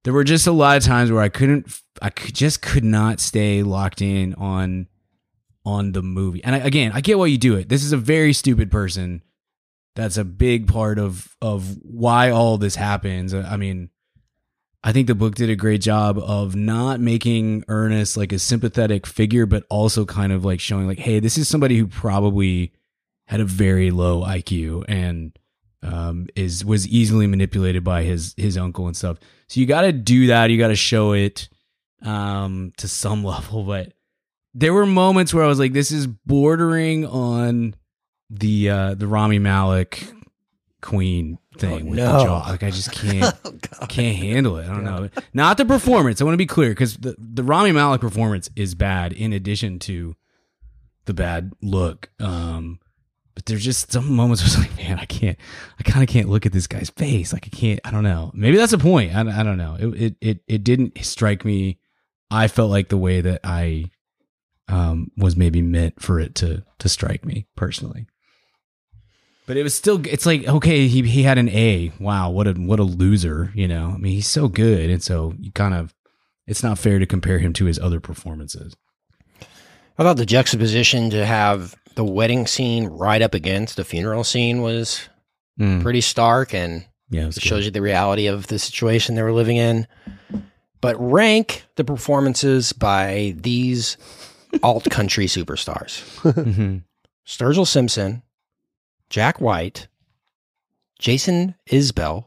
there were just a lot of times where I could not stay locked in on the movie. And I get why you do it. This is a very stupid person. That's a big part of why all this happens. I mean, I think the book did a great job of not making Ernest like a sympathetic figure, but also kind of like showing like, hey, this is somebody who probably had a very low IQ and was easily manipulated by his uncle and stuff. So you got to do that. You got to show it to some level. But there were moments where I was like, this is bordering on the Rami Malek Queen thing with the jaw. Like, I just can't can't handle it. I don't know. Not the performance. I want to be clear, because the Rami Malek performance is bad in addition to the bad look. But there's just some moments where it's like, man, I kind of can't look at this guy's face. Like, I don't know. Maybe that's the point. I don't know. It didn't strike me. I felt like the way that I was maybe meant for it to strike me personally. But it was still, it's like, okay, he had an A. Wow, what a loser, you know? I mean, he's so good. And so you kind of, it's not fair to compare him to his other performances. I thought the juxtaposition to have the wedding scene right up against the funeral scene was pretty stark, and it shows you the reality of the situation they were living in. But rank the performances by these alt country superstars. Sturgill Simpson, Jack White, Jason Isbell,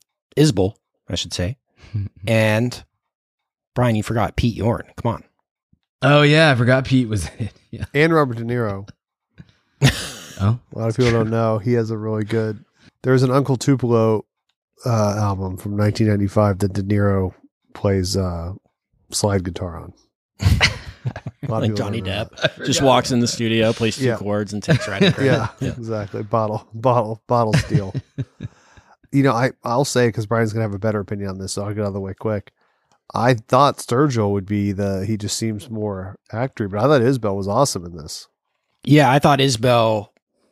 I should say, and Brian, you forgot Pete Yorn. Come on. Oh yeah, I forgot Pete was in it. Yeah. And Robert De Niro. Oh, a lot of people don't know he has a really good. There's an Uncle Tupelo album from 1995 that De Niro plays slide guitar on. Like Johnny Depp just walks in the studio, plays two chords, and takes right in. Yeah, exactly. Bottle steel. You know, I'll say, because Brian's gonna have a better opinion on this, so I'll get out of the way quick. I thought Sturgill would be he just seems more actory, but I thought Isbell was awesome in this. Yeah, I thought Isbell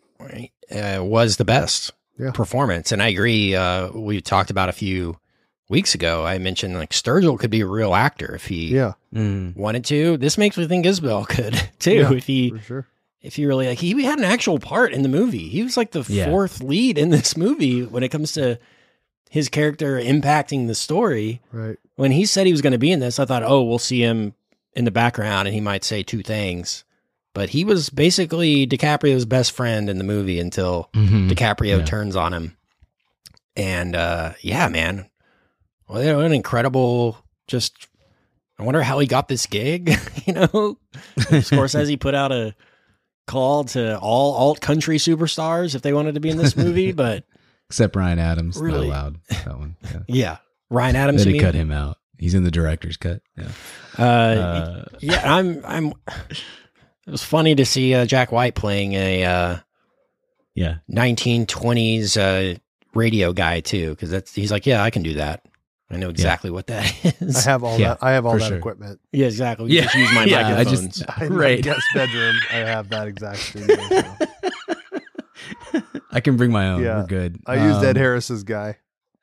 was the best performance, and I agree. We talked about a few weeks ago. I mentioned like Sturgill could be a real actor if he wanted to. This makes me think Isbell could too, if he really he had an actual part in the movie. He was like the fourth lead in this movie when it comes to his character impacting the story. Right. When he said he was going to be in this, I thought, oh, we'll see him in the background and he might say two things. But he was basically DiCaprio's best friend in the movie until DiCaprio turns on him. And man, what an incredible, just, I wonder how he got this gig, you know? Scorsese put out a call to all alt country superstars if they wanted to be in this movie, but... Except Ryan Adams, really? Not allowed that one. Yeah. Ryan Adams. They cut him out. He's in the director's cut. Yeah. I'm. It was funny to see Jack White playing a 1920s radio guy too, because he's like, yeah, I can do that. I know exactly what that is. I have all that. I have all that equipment. Yeah, exactly. We just use my microphones. In my guest bedroom, I have that exact studio. So. I can bring my own. Yeah. We're good. I used Ed Harris's guy.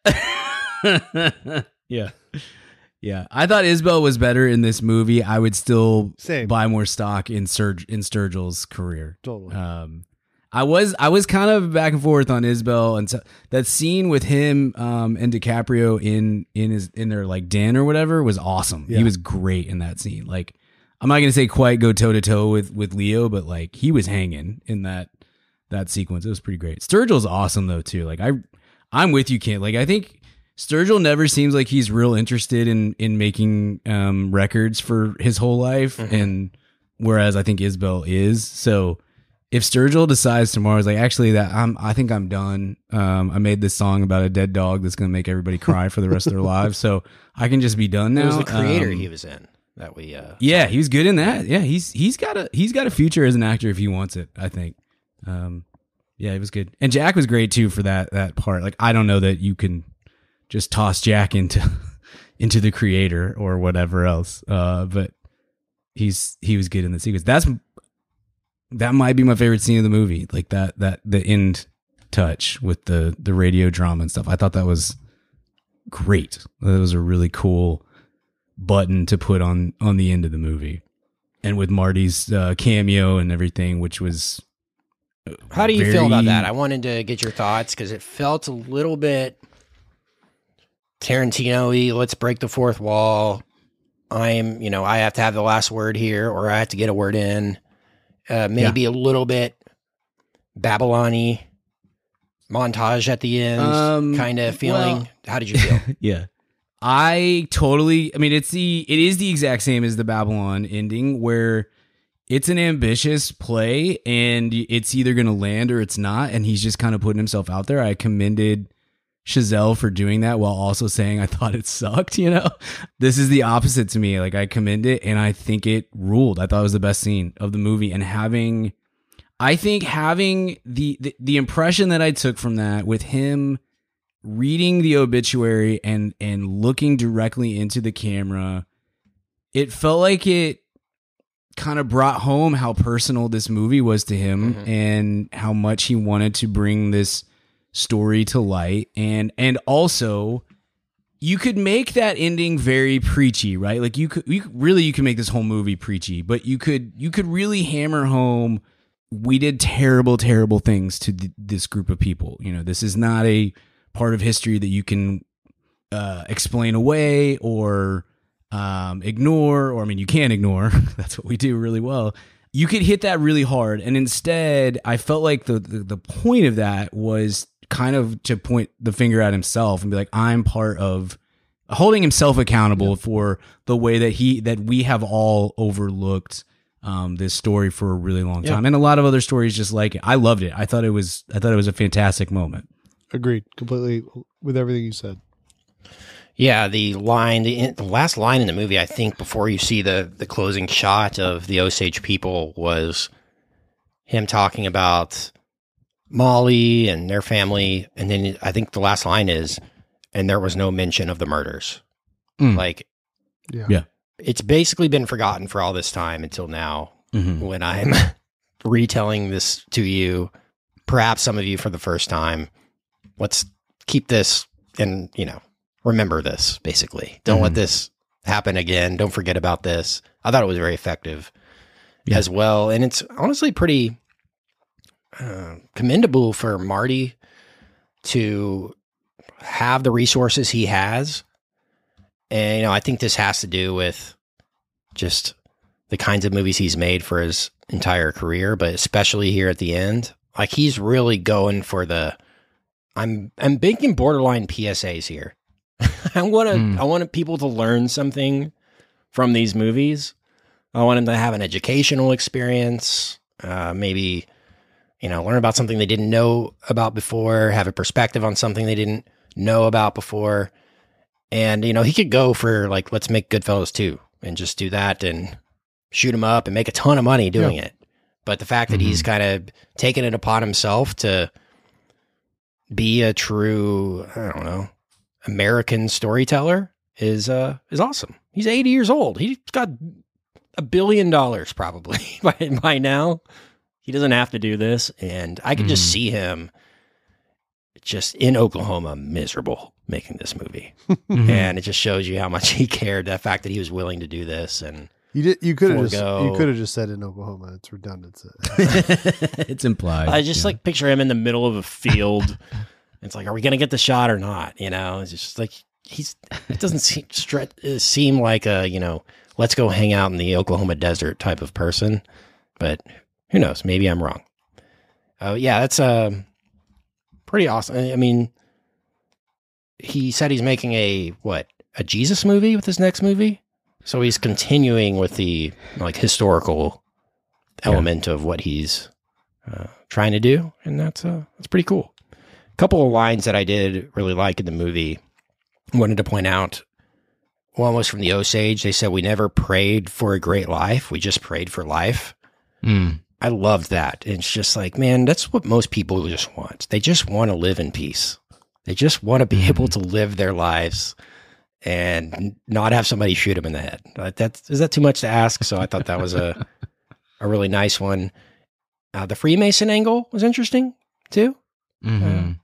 Yeah. I thought Isbell was better in this movie. I would still buy more stock in Sturgill's career. Totally. I was kind of back and forth on Isbell, and so that scene with him and DiCaprio in their like den or whatever was awesome. Yeah. He was great in that scene. Like, I'm not gonna say quite go toe to toe with Leo, but like he was hanging in that sequence. It was pretty great. Sturgill's awesome though too. Like I'm with you, Kent. Like I think Sturgill never seems like he's real interested in making records for his whole life, and whereas I think Isbell is. So if Sturgill decides tomorrow, is like, actually I think I'm done. I made this song about a dead dog that's gonna make everybody cry for the rest of their lives, so I can just be done now. It was The Creator he was in that we. Yeah, he was good in that. Yeah, he's got a future as an actor if he wants it, I think. Yeah, it was good, and Jack was great too for that part. Like, I don't know that you can just toss Jack into The Creator or whatever else, but he was good in the sequence. That might be my favorite scene of the movie, like that the end touch with the radio drama and stuff. I thought that was great. That was a really cool button to put on the end of the movie. And with Marty's cameo and everything, which was how do you feel about that? I wanted to get your thoughts because it felt a little bit Tarantino-y. Let's break the fourth wall. I have to have the last word here, or I have to get a word in. Maybe a little bit Babylon-y montage at the end, kind of feeling. Well, how did you feel? Yeah. I mean, it is the exact same as the Babylon ending, where it's an ambitious play and it's either going to land or it's not. And he's just kind of putting himself out there. I commended Chazelle for doing that while also saying I thought it sucked. This is the opposite to me. Like, I commend it and I think it ruled. I thought it was the best scene of the movie, and having the impression that I took from that with him reading the obituary and looking directly into the camera, it felt like it kind of brought home how personal this movie was to him, and how much he wanted to bring this story to light. And also, you could make that ending very preachy, right? Like you could make this whole movie preachy, but you could really hammer home, we did terrible, terrible things to this group of people. This is not a part of history that you can explain away or ignore, or, I mean, you can't ignore. That's what we do really well. You could hit that really hard. And instead, I felt like the point of that was kind of to point the finger at himself and be like, I'm part of holding himself accountable for the way that we have all overlooked this story for a really long time. And a lot of other stories just like it. I loved it. I thought it was a fantastic moment. Agreed completely with everything you said. Yeah, the last line in the movie, I think, before you see the closing shot of the Osage people, was him talking about Molly and their family, and then I think the last line is, and there was no mention of the murders. Like, yeah, it's basically been forgotten for all this time until now, when I'm retelling this to you, perhaps some of you for the first time. Let's keep this and, remember this, basically. Don't let this happen again. Don't forget about this. I thought it was very effective as well. And it's honestly pretty commendable for Marty to have the resources he has. And, I think this has to do with just the kinds of movies he's made for his entire career, but especially here at the end. Like, he's really going for I'm making borderline PSAs here. I want people to learn something from these movies. I want them to have an educational experience, maybe, learn about something they didn't know about before, have a perspective on something they didn't know about before. And, he could go for, like, let's make Goodfellas 2 and just do that and shoot him up and make a ton of money doing it. But the fact that he's kind of taken it upon himself to be a true, American storyteller is awesome. He's 80 years old. He's got $1 billion probably by now. He doesn't have to do this. And I can just see him just in Oklahoma, miserable, making this movie. And it just shows you how much he cared, the fact that he was willing to do this. And you could have just said in Oklahoma. It's redundant. It's implied. I just picture him in the middle of a field. It's like, are we going to get the shot or not? It's just like, it doesn't seem like a, let's go hang out in the Oklahoma desert type of person, but who knows? Maybe I'm wrong. That's pretty awesome. I mean, he said he's making a Jesus movie with his next movie. So he's continuing with the historical element of what he's trying to do. And that's pretty cool. Couple of lines that I did really like in the movie, wanted to point out. One was from the Osage. They said, we never prayed for a great life. We just prayed for life. I loved that. And it's just like, man, that's what most people just want. They just want to live in peace. They just want to be able to live their lives and not have somebody shoot them in the head. Is that too much to ask? So I thought that was a really nice one. The Freemason angle was interesting too.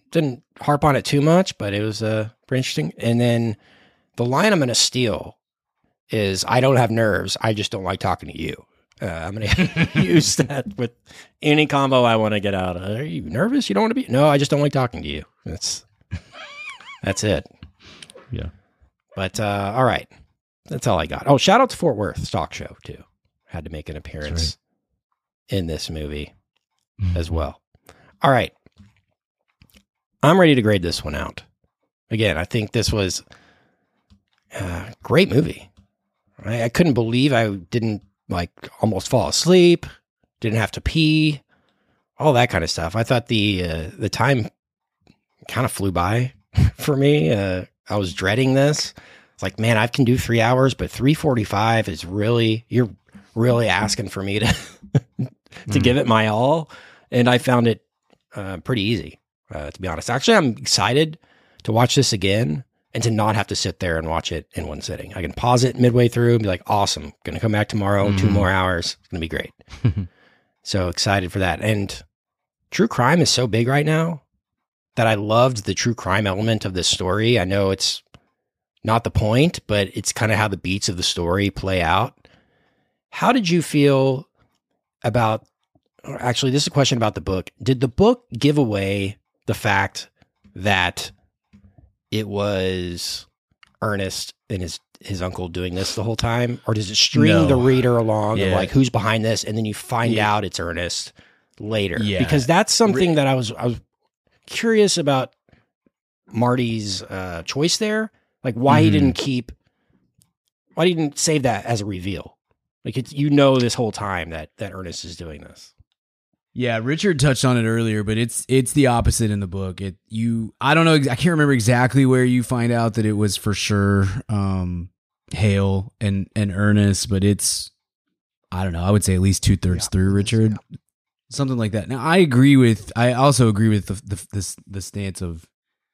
didn't harp on it too much, but it was pretty interesting. And then the line I'm going to steal is, "I don't have nerves. I just don't like talking to you." I'm going to use that with any combo I want to get out. Are you nervous? You don't want to be? No, I just don't like talking to you. That's it. Yeah. But all right, that's all I got. Oh, shout out to Fort Worth Stock Show too. Had to make an appearance in this movie as well. All right, I'm ready to grade this one out. Again, I think this was a great movie. I couldn't believe I didn't almost fall asleep, didn't have to pee, all that kind of stuff. I thought the time kind of flew by for me. I was dreading this. It's like, man, I can do 3 hours, but 3:45 is you're really asking for me to to give it my all. And I found it pretty easy, to be honest. Actually, I'm excited to watch this again and to not have to sit there and watch it in one sitting. I can pause it midway through and be like, awesome, going to come back tomorrow, 2 more hours. It's going to be great. So excited for that. And true crime is so big right now that I loved the true crime element of this story. I know it's not the point, but it's kind of how the beats of the story play out. How did you feel about, actually, this is a question about the book. Did the book give away the fact that it was Ernest and his uncle doing this the whole time? Or does it string the reader along of like, who's behind this? And then you find out it's Ernest later. Yeah. Because that's something that I was curious about Marty's choice there. Like why he didn't save that as a reveal. Like it's, this whole time that Ernest is doing this. Yeah, Richard touched on it earlier, but it's the opposite in the book. I don't know, I can't remember exactly where you find out that it was for sure Hale and Ernest, but it's, I don't know, I would say at least 2/3 through Richard, something like that. Now I also agree with the stance of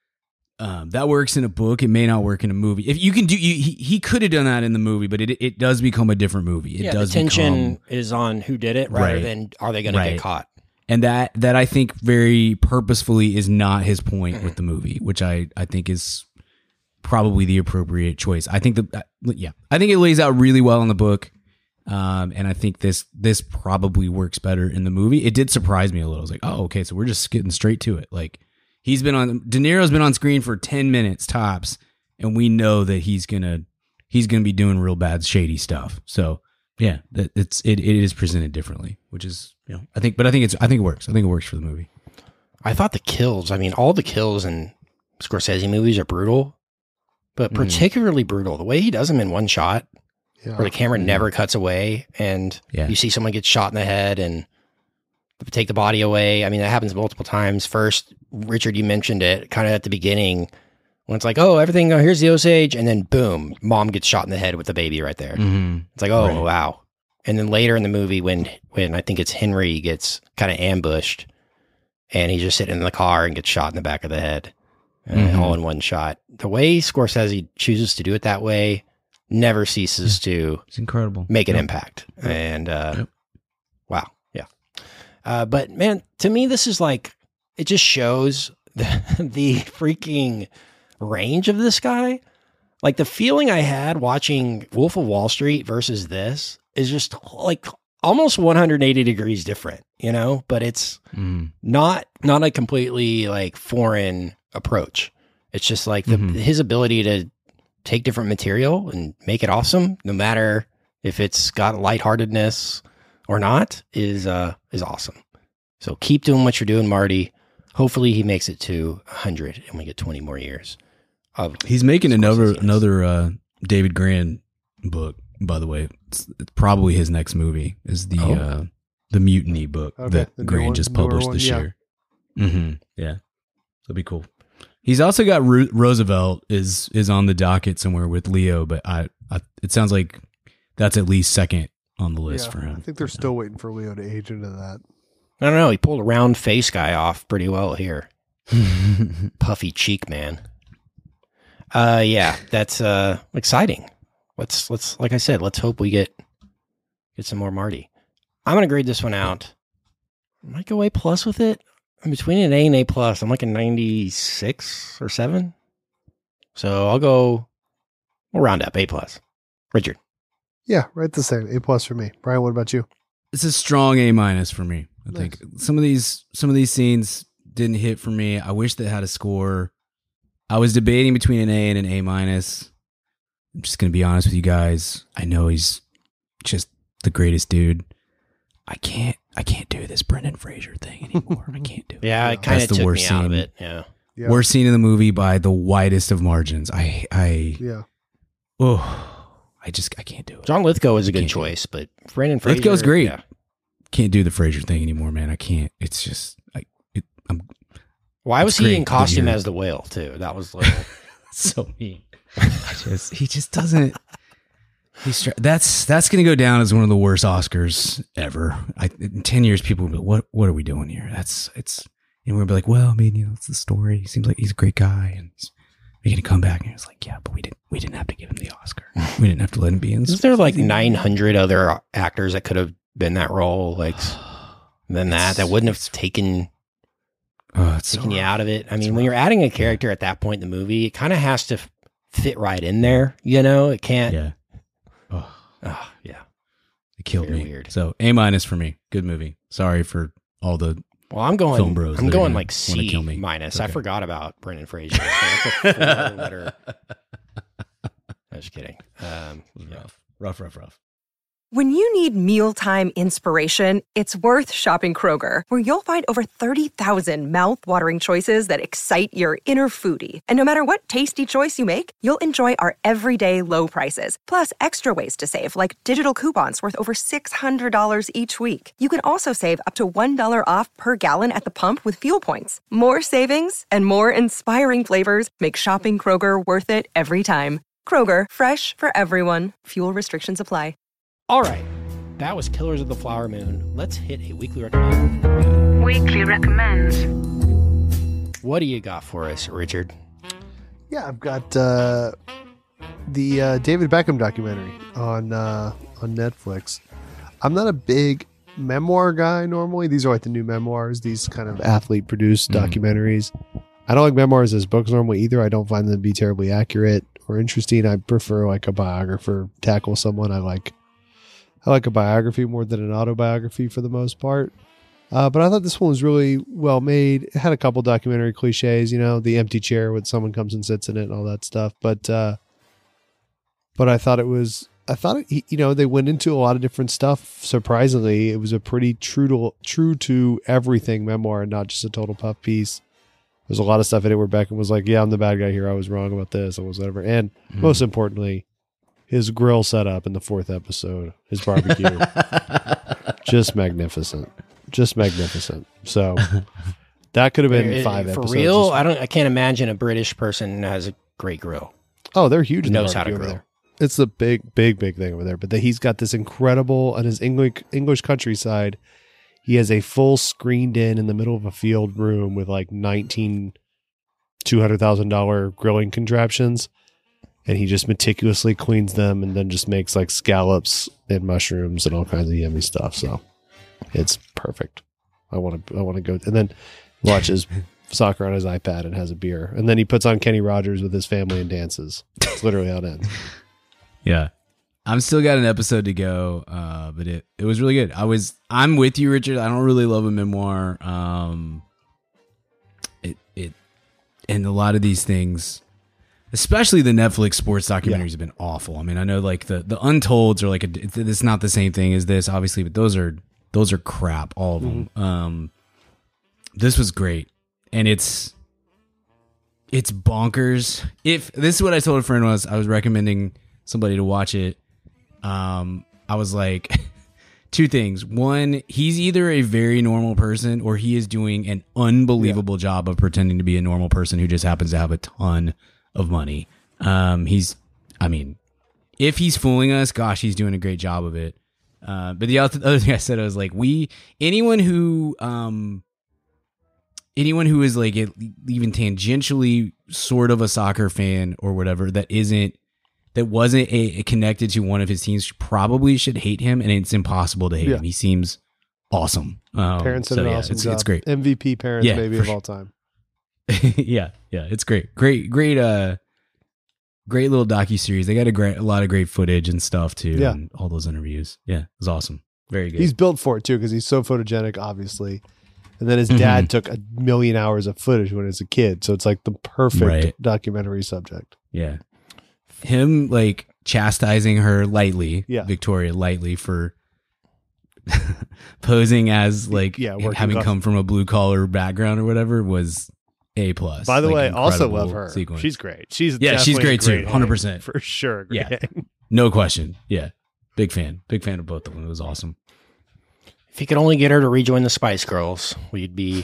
that works in a book. It may not work in a movie. If you can do, he could have done that in the movie, but it does become a different movie. The tension is on who did it rather than are they going to get caught. And that I think very purposefully is not his point with the movie, which I think is probably the appropriate choice. I think I think it lays out really well in the book. And I think this probably works better in the movie. It did surprise me a little. I was like, oh, okay, so we're just getting straight to it. Like De Niro's been on screen for 10 minutes tops, and we know that he's gonna be doing real bad, shady stuff. So yeah, it is presented differently, which is, I think it works. I think it works for the movie. I thought the kills, all the kills in Scorsese movies are brutal, but particularly brutal. The way he does them in one shot, where the camera never cuts away, and you see someone get shot in the head and take the body away. That happens multiple times. First, Richard, you mentioned it kind of at the beginning when it's like, oh, everything, here's the Osage, and then boom, mom gets shot in the head with the baby right there. It's like, oh, wow. And then later in the movie when I think it's Henry gets kind of ambushed and he's just sitting in the car and gets shot in the back of the head, all in one shot. The way Scorsese chooses to do it that way never ceases to it's incredible. Make an impact. And wow. Yeah. But man, to me, this is like, it just shows the freaking range of this guy. Like the feeling I had watching Wolf of Wall Street versus this is just like almost 180 degrees different, but it's not a completely like foreign approach. It's just like his ability to take different material and make it awesome, no matter if it's got lightheartedness or not, is awesome. So keep doing what you're doing, Marty. Hopefully he makes it to 100 and we get 20 more years. He's making another David Grann book, by the way. It's probably his next movie is the Mutiny book that Grann just published this year. Yeah, that'd be cool. He's also got Roosevelt is on the docket somewhere with Leo, but it sounds like that's at least second on the list for him. I think they're still waiting for Leo to age into that. I don't know. He pulled a round face guy off pretty well here. Puffy cheek man. Yeah, that's exciting. Let's like I said, let's hope we get some more Marty. I'm gonna grade this one out. I might go A+ with it. I'm between an A and A plus. I'm like a 96 or 7. So we'll round up A plus. Richard. Yeah, right the same. A plus for me. Brian, what about you? It's a strong A minus for me. I think some of these scenes didn't hit for me. I wish they had a score. I was debating between an A and an A minus. I'm just gonna be honest with you guys. I know he's just the greatest dude. I can't do this Brendan Fraser thing anymore. I can't do it. Yeah, it kind of took me out of it. Yeah. Worst scene in the movie by the widest of margins. I can't do it. John Lithgow is a good choice, but Brendan Fraser. Lithgow's great. Yeah. Can't do the Fraser thing anymore, man. I can't. It's just Why was he in costume as the whale too? That was like so mean. He just doesn't. That's going to go down as one of the worst Oscars ever. In 10 years, people will be like, what are we doing here? And we'll be like, well, I mean, it's the story. He seems like he's a great guy, and he's making a comeback. And it's like, yeah, but we didn't have to give him the Oscar. We didn't have to let him be in. Is there like 900 other actors that could have been that role? Like than that wouldn't have taken you out of it. I mean, when you're adding a character at that point in the movie, it kind of has to fit right in there. It can't. Yeah. Yeah. It killed me. Weird. So A minus for me. Good movie. Sorry for all the. Well, I'm going. Film bros I'm going like C minus. Okay. I forgot about Brendan Fraser. So that's a 4 letter. I'm just kidding. Rough. When you need mealtime inspiration, it's worth shopping Kroger, where you'll find over 30,000 mouth-watering choices that excite your inner foodie. And no matter what tasty choice you make, you'll enjoy our everyday low prices, plus extra ways to save, like digital coupons worth over $600 each week. You can also save up to $1 off per gallon at the pump with fuel points. More savings and more inspiring flavors make shopping Kroger worth it every time. Kroger, fresh for everyone. Fuel restrictions apply. All right. That was Killers of the Flower Moon. Let's hit a weekly recommend. Weekly recommends. What do you got for us, Richard? Yeah, I've got the David Beckham documentary on Netflix. I'm not a big memoir guy normally. These are like the new memoirs, these kind of athlete-produced documentaries. I don't like memoirs as books normally either. I don't find them to be terribly accurate or interesting. I prefer like a biographer tackle someone. I like a biography more than an autobiography for the most part. But I thought this one was really well made. It had a couple documentary cliches, the empty chair when someone comes and sits in it and all that stuff. But I thought they went into a lot of different stuff. Surprisingly, it was a pretty true to everything memoir and not just a total puff piece. There's a lot of stuff in it where Beckham was like, yeah, I'm the bad guy here. I was wrong about this. I was whatever. And most importantly, his grill setup in the 4th episode, his barbecue, just magnificent. So that could have been 5 episodes. For real, I can't imagine a British person has a great grill. Oh, they're huge. Knows how to grill. There. It's the big thing over there. But he's got this incredible, on his English countryside, he has a full screened in the middle of a field room with like 19 $200,000 grilling contraptions. And he just meticulously cleans them and then just makes like scallops and mushrooms and all kinds of yummy stuff. So it's perfect. I want to go and then watches soccer on his iPad and has a beer. And then he puts on Kenny Rogers with his family and dances. That's literally how it ends. Yeah. I'm still got an episode to go, but it was really good. I'm with you, Richard. I don't really love a memoir. And a lot of these things, especially the Netflix sports documentaries, have been awful. I mean, I know like the Untolds are like it's not the same thing as this, obviously, but those are crap, all of them. This was great, and it's bonkers. If this is what I told a friend was I was recommending somebody to watch it. I was like, two things. One, he's either a very normal person or he is doing an unbelievable job of pretending to be a normal person who just happens to have a ton of money. If he's fooling us, gosh, he's doing a great job of it. But the other thing I said, I was like, anyone who is like even tangentially sort of a soccer fan or whatever that wasn't connected to one of his teams probably should hate him, and it's impossible to hate him. He seems awesome. Parents did an awesome job. It's great. MVP parents Yeah, maybe for of sure. all time. yeah, it's great. Great little docuseries. They got a lot of great footage and stuff too. Yeah. And all those interviews. Yeah, it was awesome. Very good. He's built for it too because he's so photogenic, obviously. And then his dad took 1 million hours of footage when he was a kid, so it's like the perfect documentary subject. Yeah, him like chastising her lightly, Yeah. Victoria lightly for posing as like working having class. come from a blue collar background or whatever was A+. By the Like, way, also incredible love her. sequence. She's great. She's she's definitely great too, hang, 100%. for sure. Great Yeah, hang. no question. Yeah, big fan of both of them. It was awesome. If you could only get her to rejoin the Spice Girls, we'd be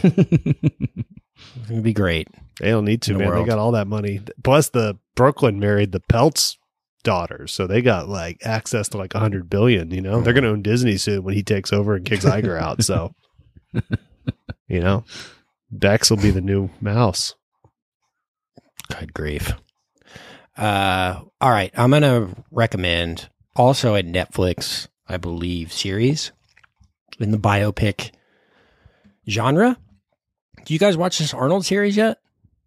it'd be great. They don't need to, In the man. They world. got all that money. Plus, the Brooklyn married the Peltz daughters, so they got like access to like 100 billion. You know, they're going to own Disney soon when he takes over and kicks Iger out. So, you know, Bex will be the new mouse. Good grief. All right, I'm gonna recommend also a Netflix, I believe, series in the biopic genre. Do you guys watch this Arnold series yet?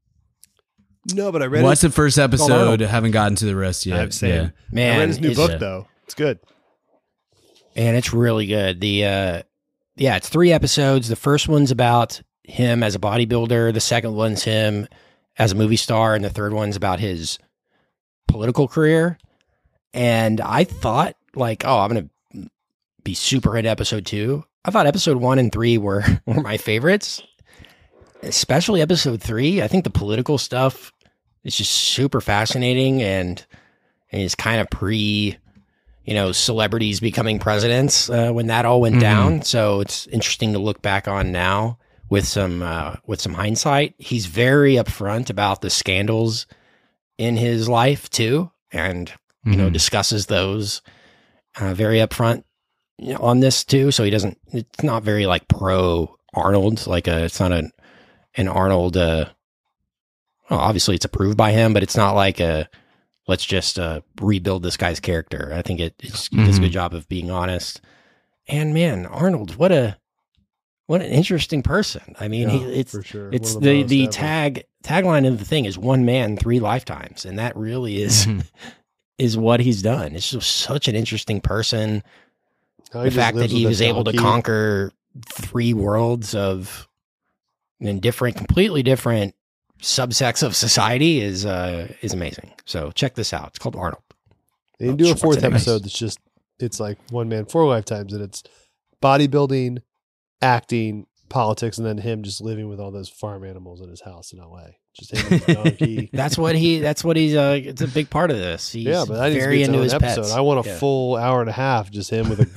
No, but I read Watched it. the first episode. Haven't gotten to the rest yet. I've seen. Yeah. Man, I read his new it's- book though. It's good. And it's really good. It's 3 episodes. The first one's about him as a bodybuilder. The second one's him as a movie star, and the third one's about his political career. And I thought, like, I'm gonna be super into episode 2. I thought episode 1 and 3 were my favorites, especially episode 3. I think the political stuff is just super fascinating, and it's kind of celebrities becoming presidents when that all went down. So it's interesting to look back on now with some hindsight. He's very upfront about the scandals in his life too, and discusses those very upfront on this too. So it's not very like pro Arnold, like it's not an Arnold. Obviously it's approved by him, but it's not like let's just rebuild this guy's character. I think it does a good job of being honest. And man, Arnold, what an interesting person. I mean, it's for sure. It's One of the the most ever. tagline of the thing is 1 man, 3 lifetimes, and that really is is what he's done. It's just such an interesting person. Now The just fact that lives he with was a able to donkey. conquer 3 worlds completely different subsects of society is amazing. So check this out. It's called Arnold. They can do a 4th Schwarzenegger. episode it's like 1 man, 4 lifetimes, and it's bodybuilding, acting, politics, and then him just living with all those farm animals in his house in LA. Just him and his donkey. That's what he's it's a big part of this. He's Yeah, but that needs to very be its into own his episode. pets. I want a Yeah. full hour and a half, just him with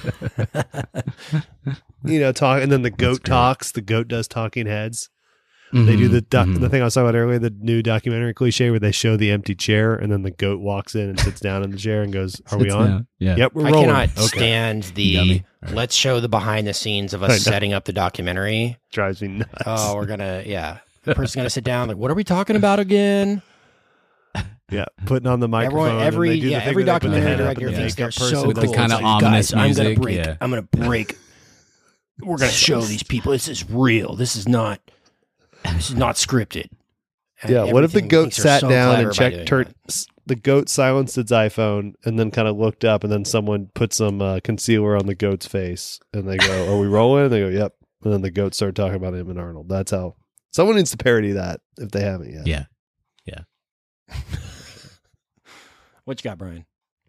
a goat. Talk, and then the goat talks. The goat does talking heads. They do the thing I was talking about earlier, the new documentary cliche where they show the empty chair and then the goat walks in and sits down in the chair and goes, "Are we Sits on? down. Yeah. Yep, we're I rolling." cannot Okay. stand the Yummy. All right. let's show the behind the scenes of I know. us setting up the documentary. Drives me nuts. Oh, we're gonna the person's gonna sit down like, what are we talking about again? Yeah, putting on the microphone. Every and they do the thing every where they put the documentary head up director and the thinks they're makeup so person With the cool. kinda It's like, ominous guys, music, I'm gonna break. We're gonna show these people this is real. This is not scripted. And Yeah, what if the everything goat thinks they're sat so down clever and by checked, doing that. the goat silenced its iPhone and then kind of looked up and then someone put some concealer on the goat's face and they go, "Are we rolling?" And they go, "Yep." And then the goat started talking about him and Arnold. That's how someone needs to parody that if they haven't yet. Yeah. What you got, Brian?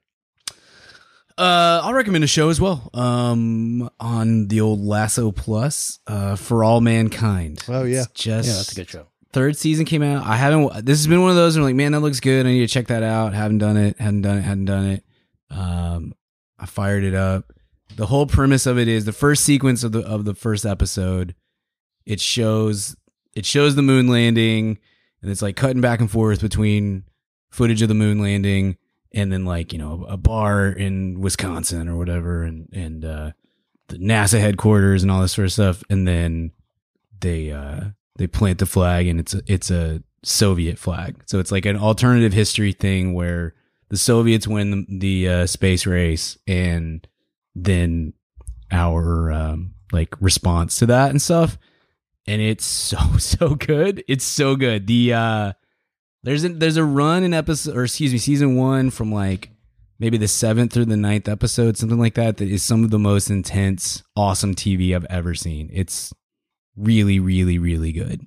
I'll recommend a show as well. On the old Lasso Plus, For All Mankind. Oh, yeah. It's just That's a good show. 3rd season came out. I haven't. This has been one of those where I'm like, man, that looks good. I need to check that out. Hadn't done it. I fired it up. The whole premise of it is the first sequence of the first episode. It shows the moon landing, and it's like cutting back and forth between footage of the moon landing and then a bar in Wisconsin or whatever, and the NASA headquarters and all this sort of stuff, and then they plant the flag, and it's a Soviet flag, so it's like an alternative history thing where the Soviets win the space race, and then our like response to that and stuff. And it's so good. It's so good. The there's a run in season 1 from like maybe the 7th through the 9th episode, something like that is some of the most intense, awesome TV I've ever seen. It's really, really, really good.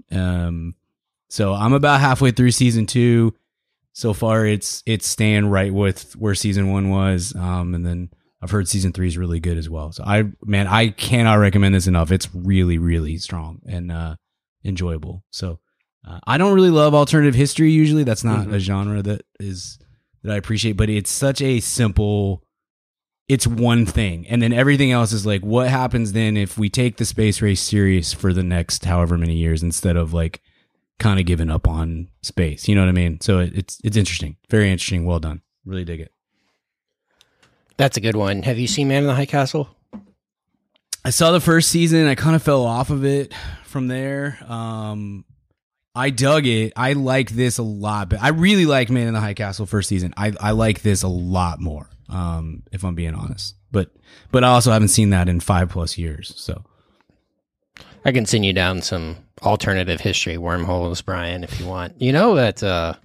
So I'm about halfway through season 2. So far, it's staying right with where season 1 was. And then I've heard season 3 is really good as well. So I cannot recommend this enough. It's really, really strong and enjoyable. So I don't really love alternative history usually. That's not a genre that I appreciate, but it's such a simple, it's one thing. And then everything else is like, what happens then if we take the space race serious for the next however many years instead of like kind of giving up on space? You know what I mean? So it's interesting. Very interesting. Well done. Really dig it. That's a good one. Have you seen Man in the High Castle? I saw the first season. I kind of fell off of it from there. I dug it. I like this a lot, but I really like Man in the High Castle first season. I like this a lot more, if I'm being honest. But I also haven't seen that in 5+ years. So I can send you down some alternative history wormholes, Brian, if you want. You know that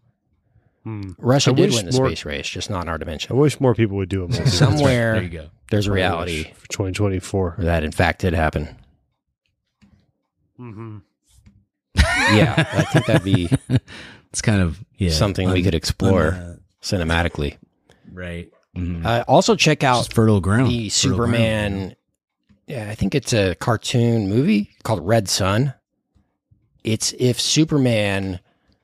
Russia did win the space race, just not in our dimension. I wish more people would do it. Somewhere there you go. There's a reality for 2024 that in fact did happen. Mm-hmm. Yeah, I think that'd be it's kind of something we could explore cinematically. Right. Also check out just fertile ground. The Superman. Yeah, I think it's a cartoon movie called Red Sun. It's if Superman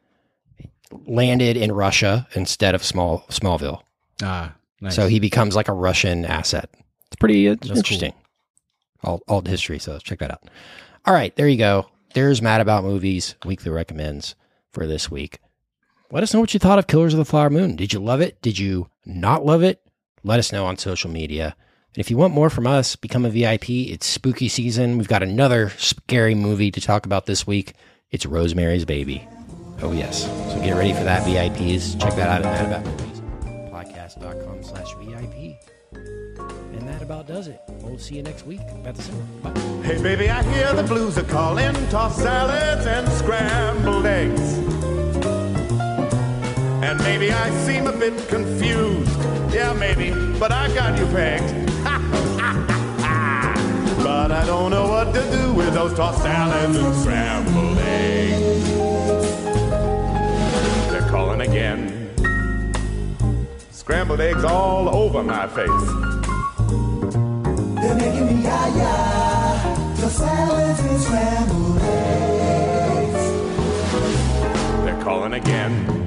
landed in Russia instead of Smallville. Nice. So he becomes like a Russian asset. It's pretty interesting. Cool. Alt history, so check that out. All right, there you go. There's Mad About Movies Weekly Recommends for this week. Let us know what you thought of Killers of the Flower Moon. Did you love it? Did you not love it? Let us know on social media. And if you want more from us, become a VIP. It's spooky season. We've got another scary movie to talk about this week. It's Rosemary's Baby. Oh, yes. So get ready for that, VIPs. Check that out at madaboutmovies.podcast.com/VIP. And that about does it. We'll see you next week at the cinema. Bye. Hey, baby, I hear the blues are calling. Tossed salads and scrambled eggs. And maybe I seem a bit confused. Yeah, maybe, but I got you pegged. But I don't know what to do with those tossed salads and scrambled eggs. They're calling again. Scrambled eggs all over my face. They're making me yah-yah. The salads and scrambled eggs. They're calling again.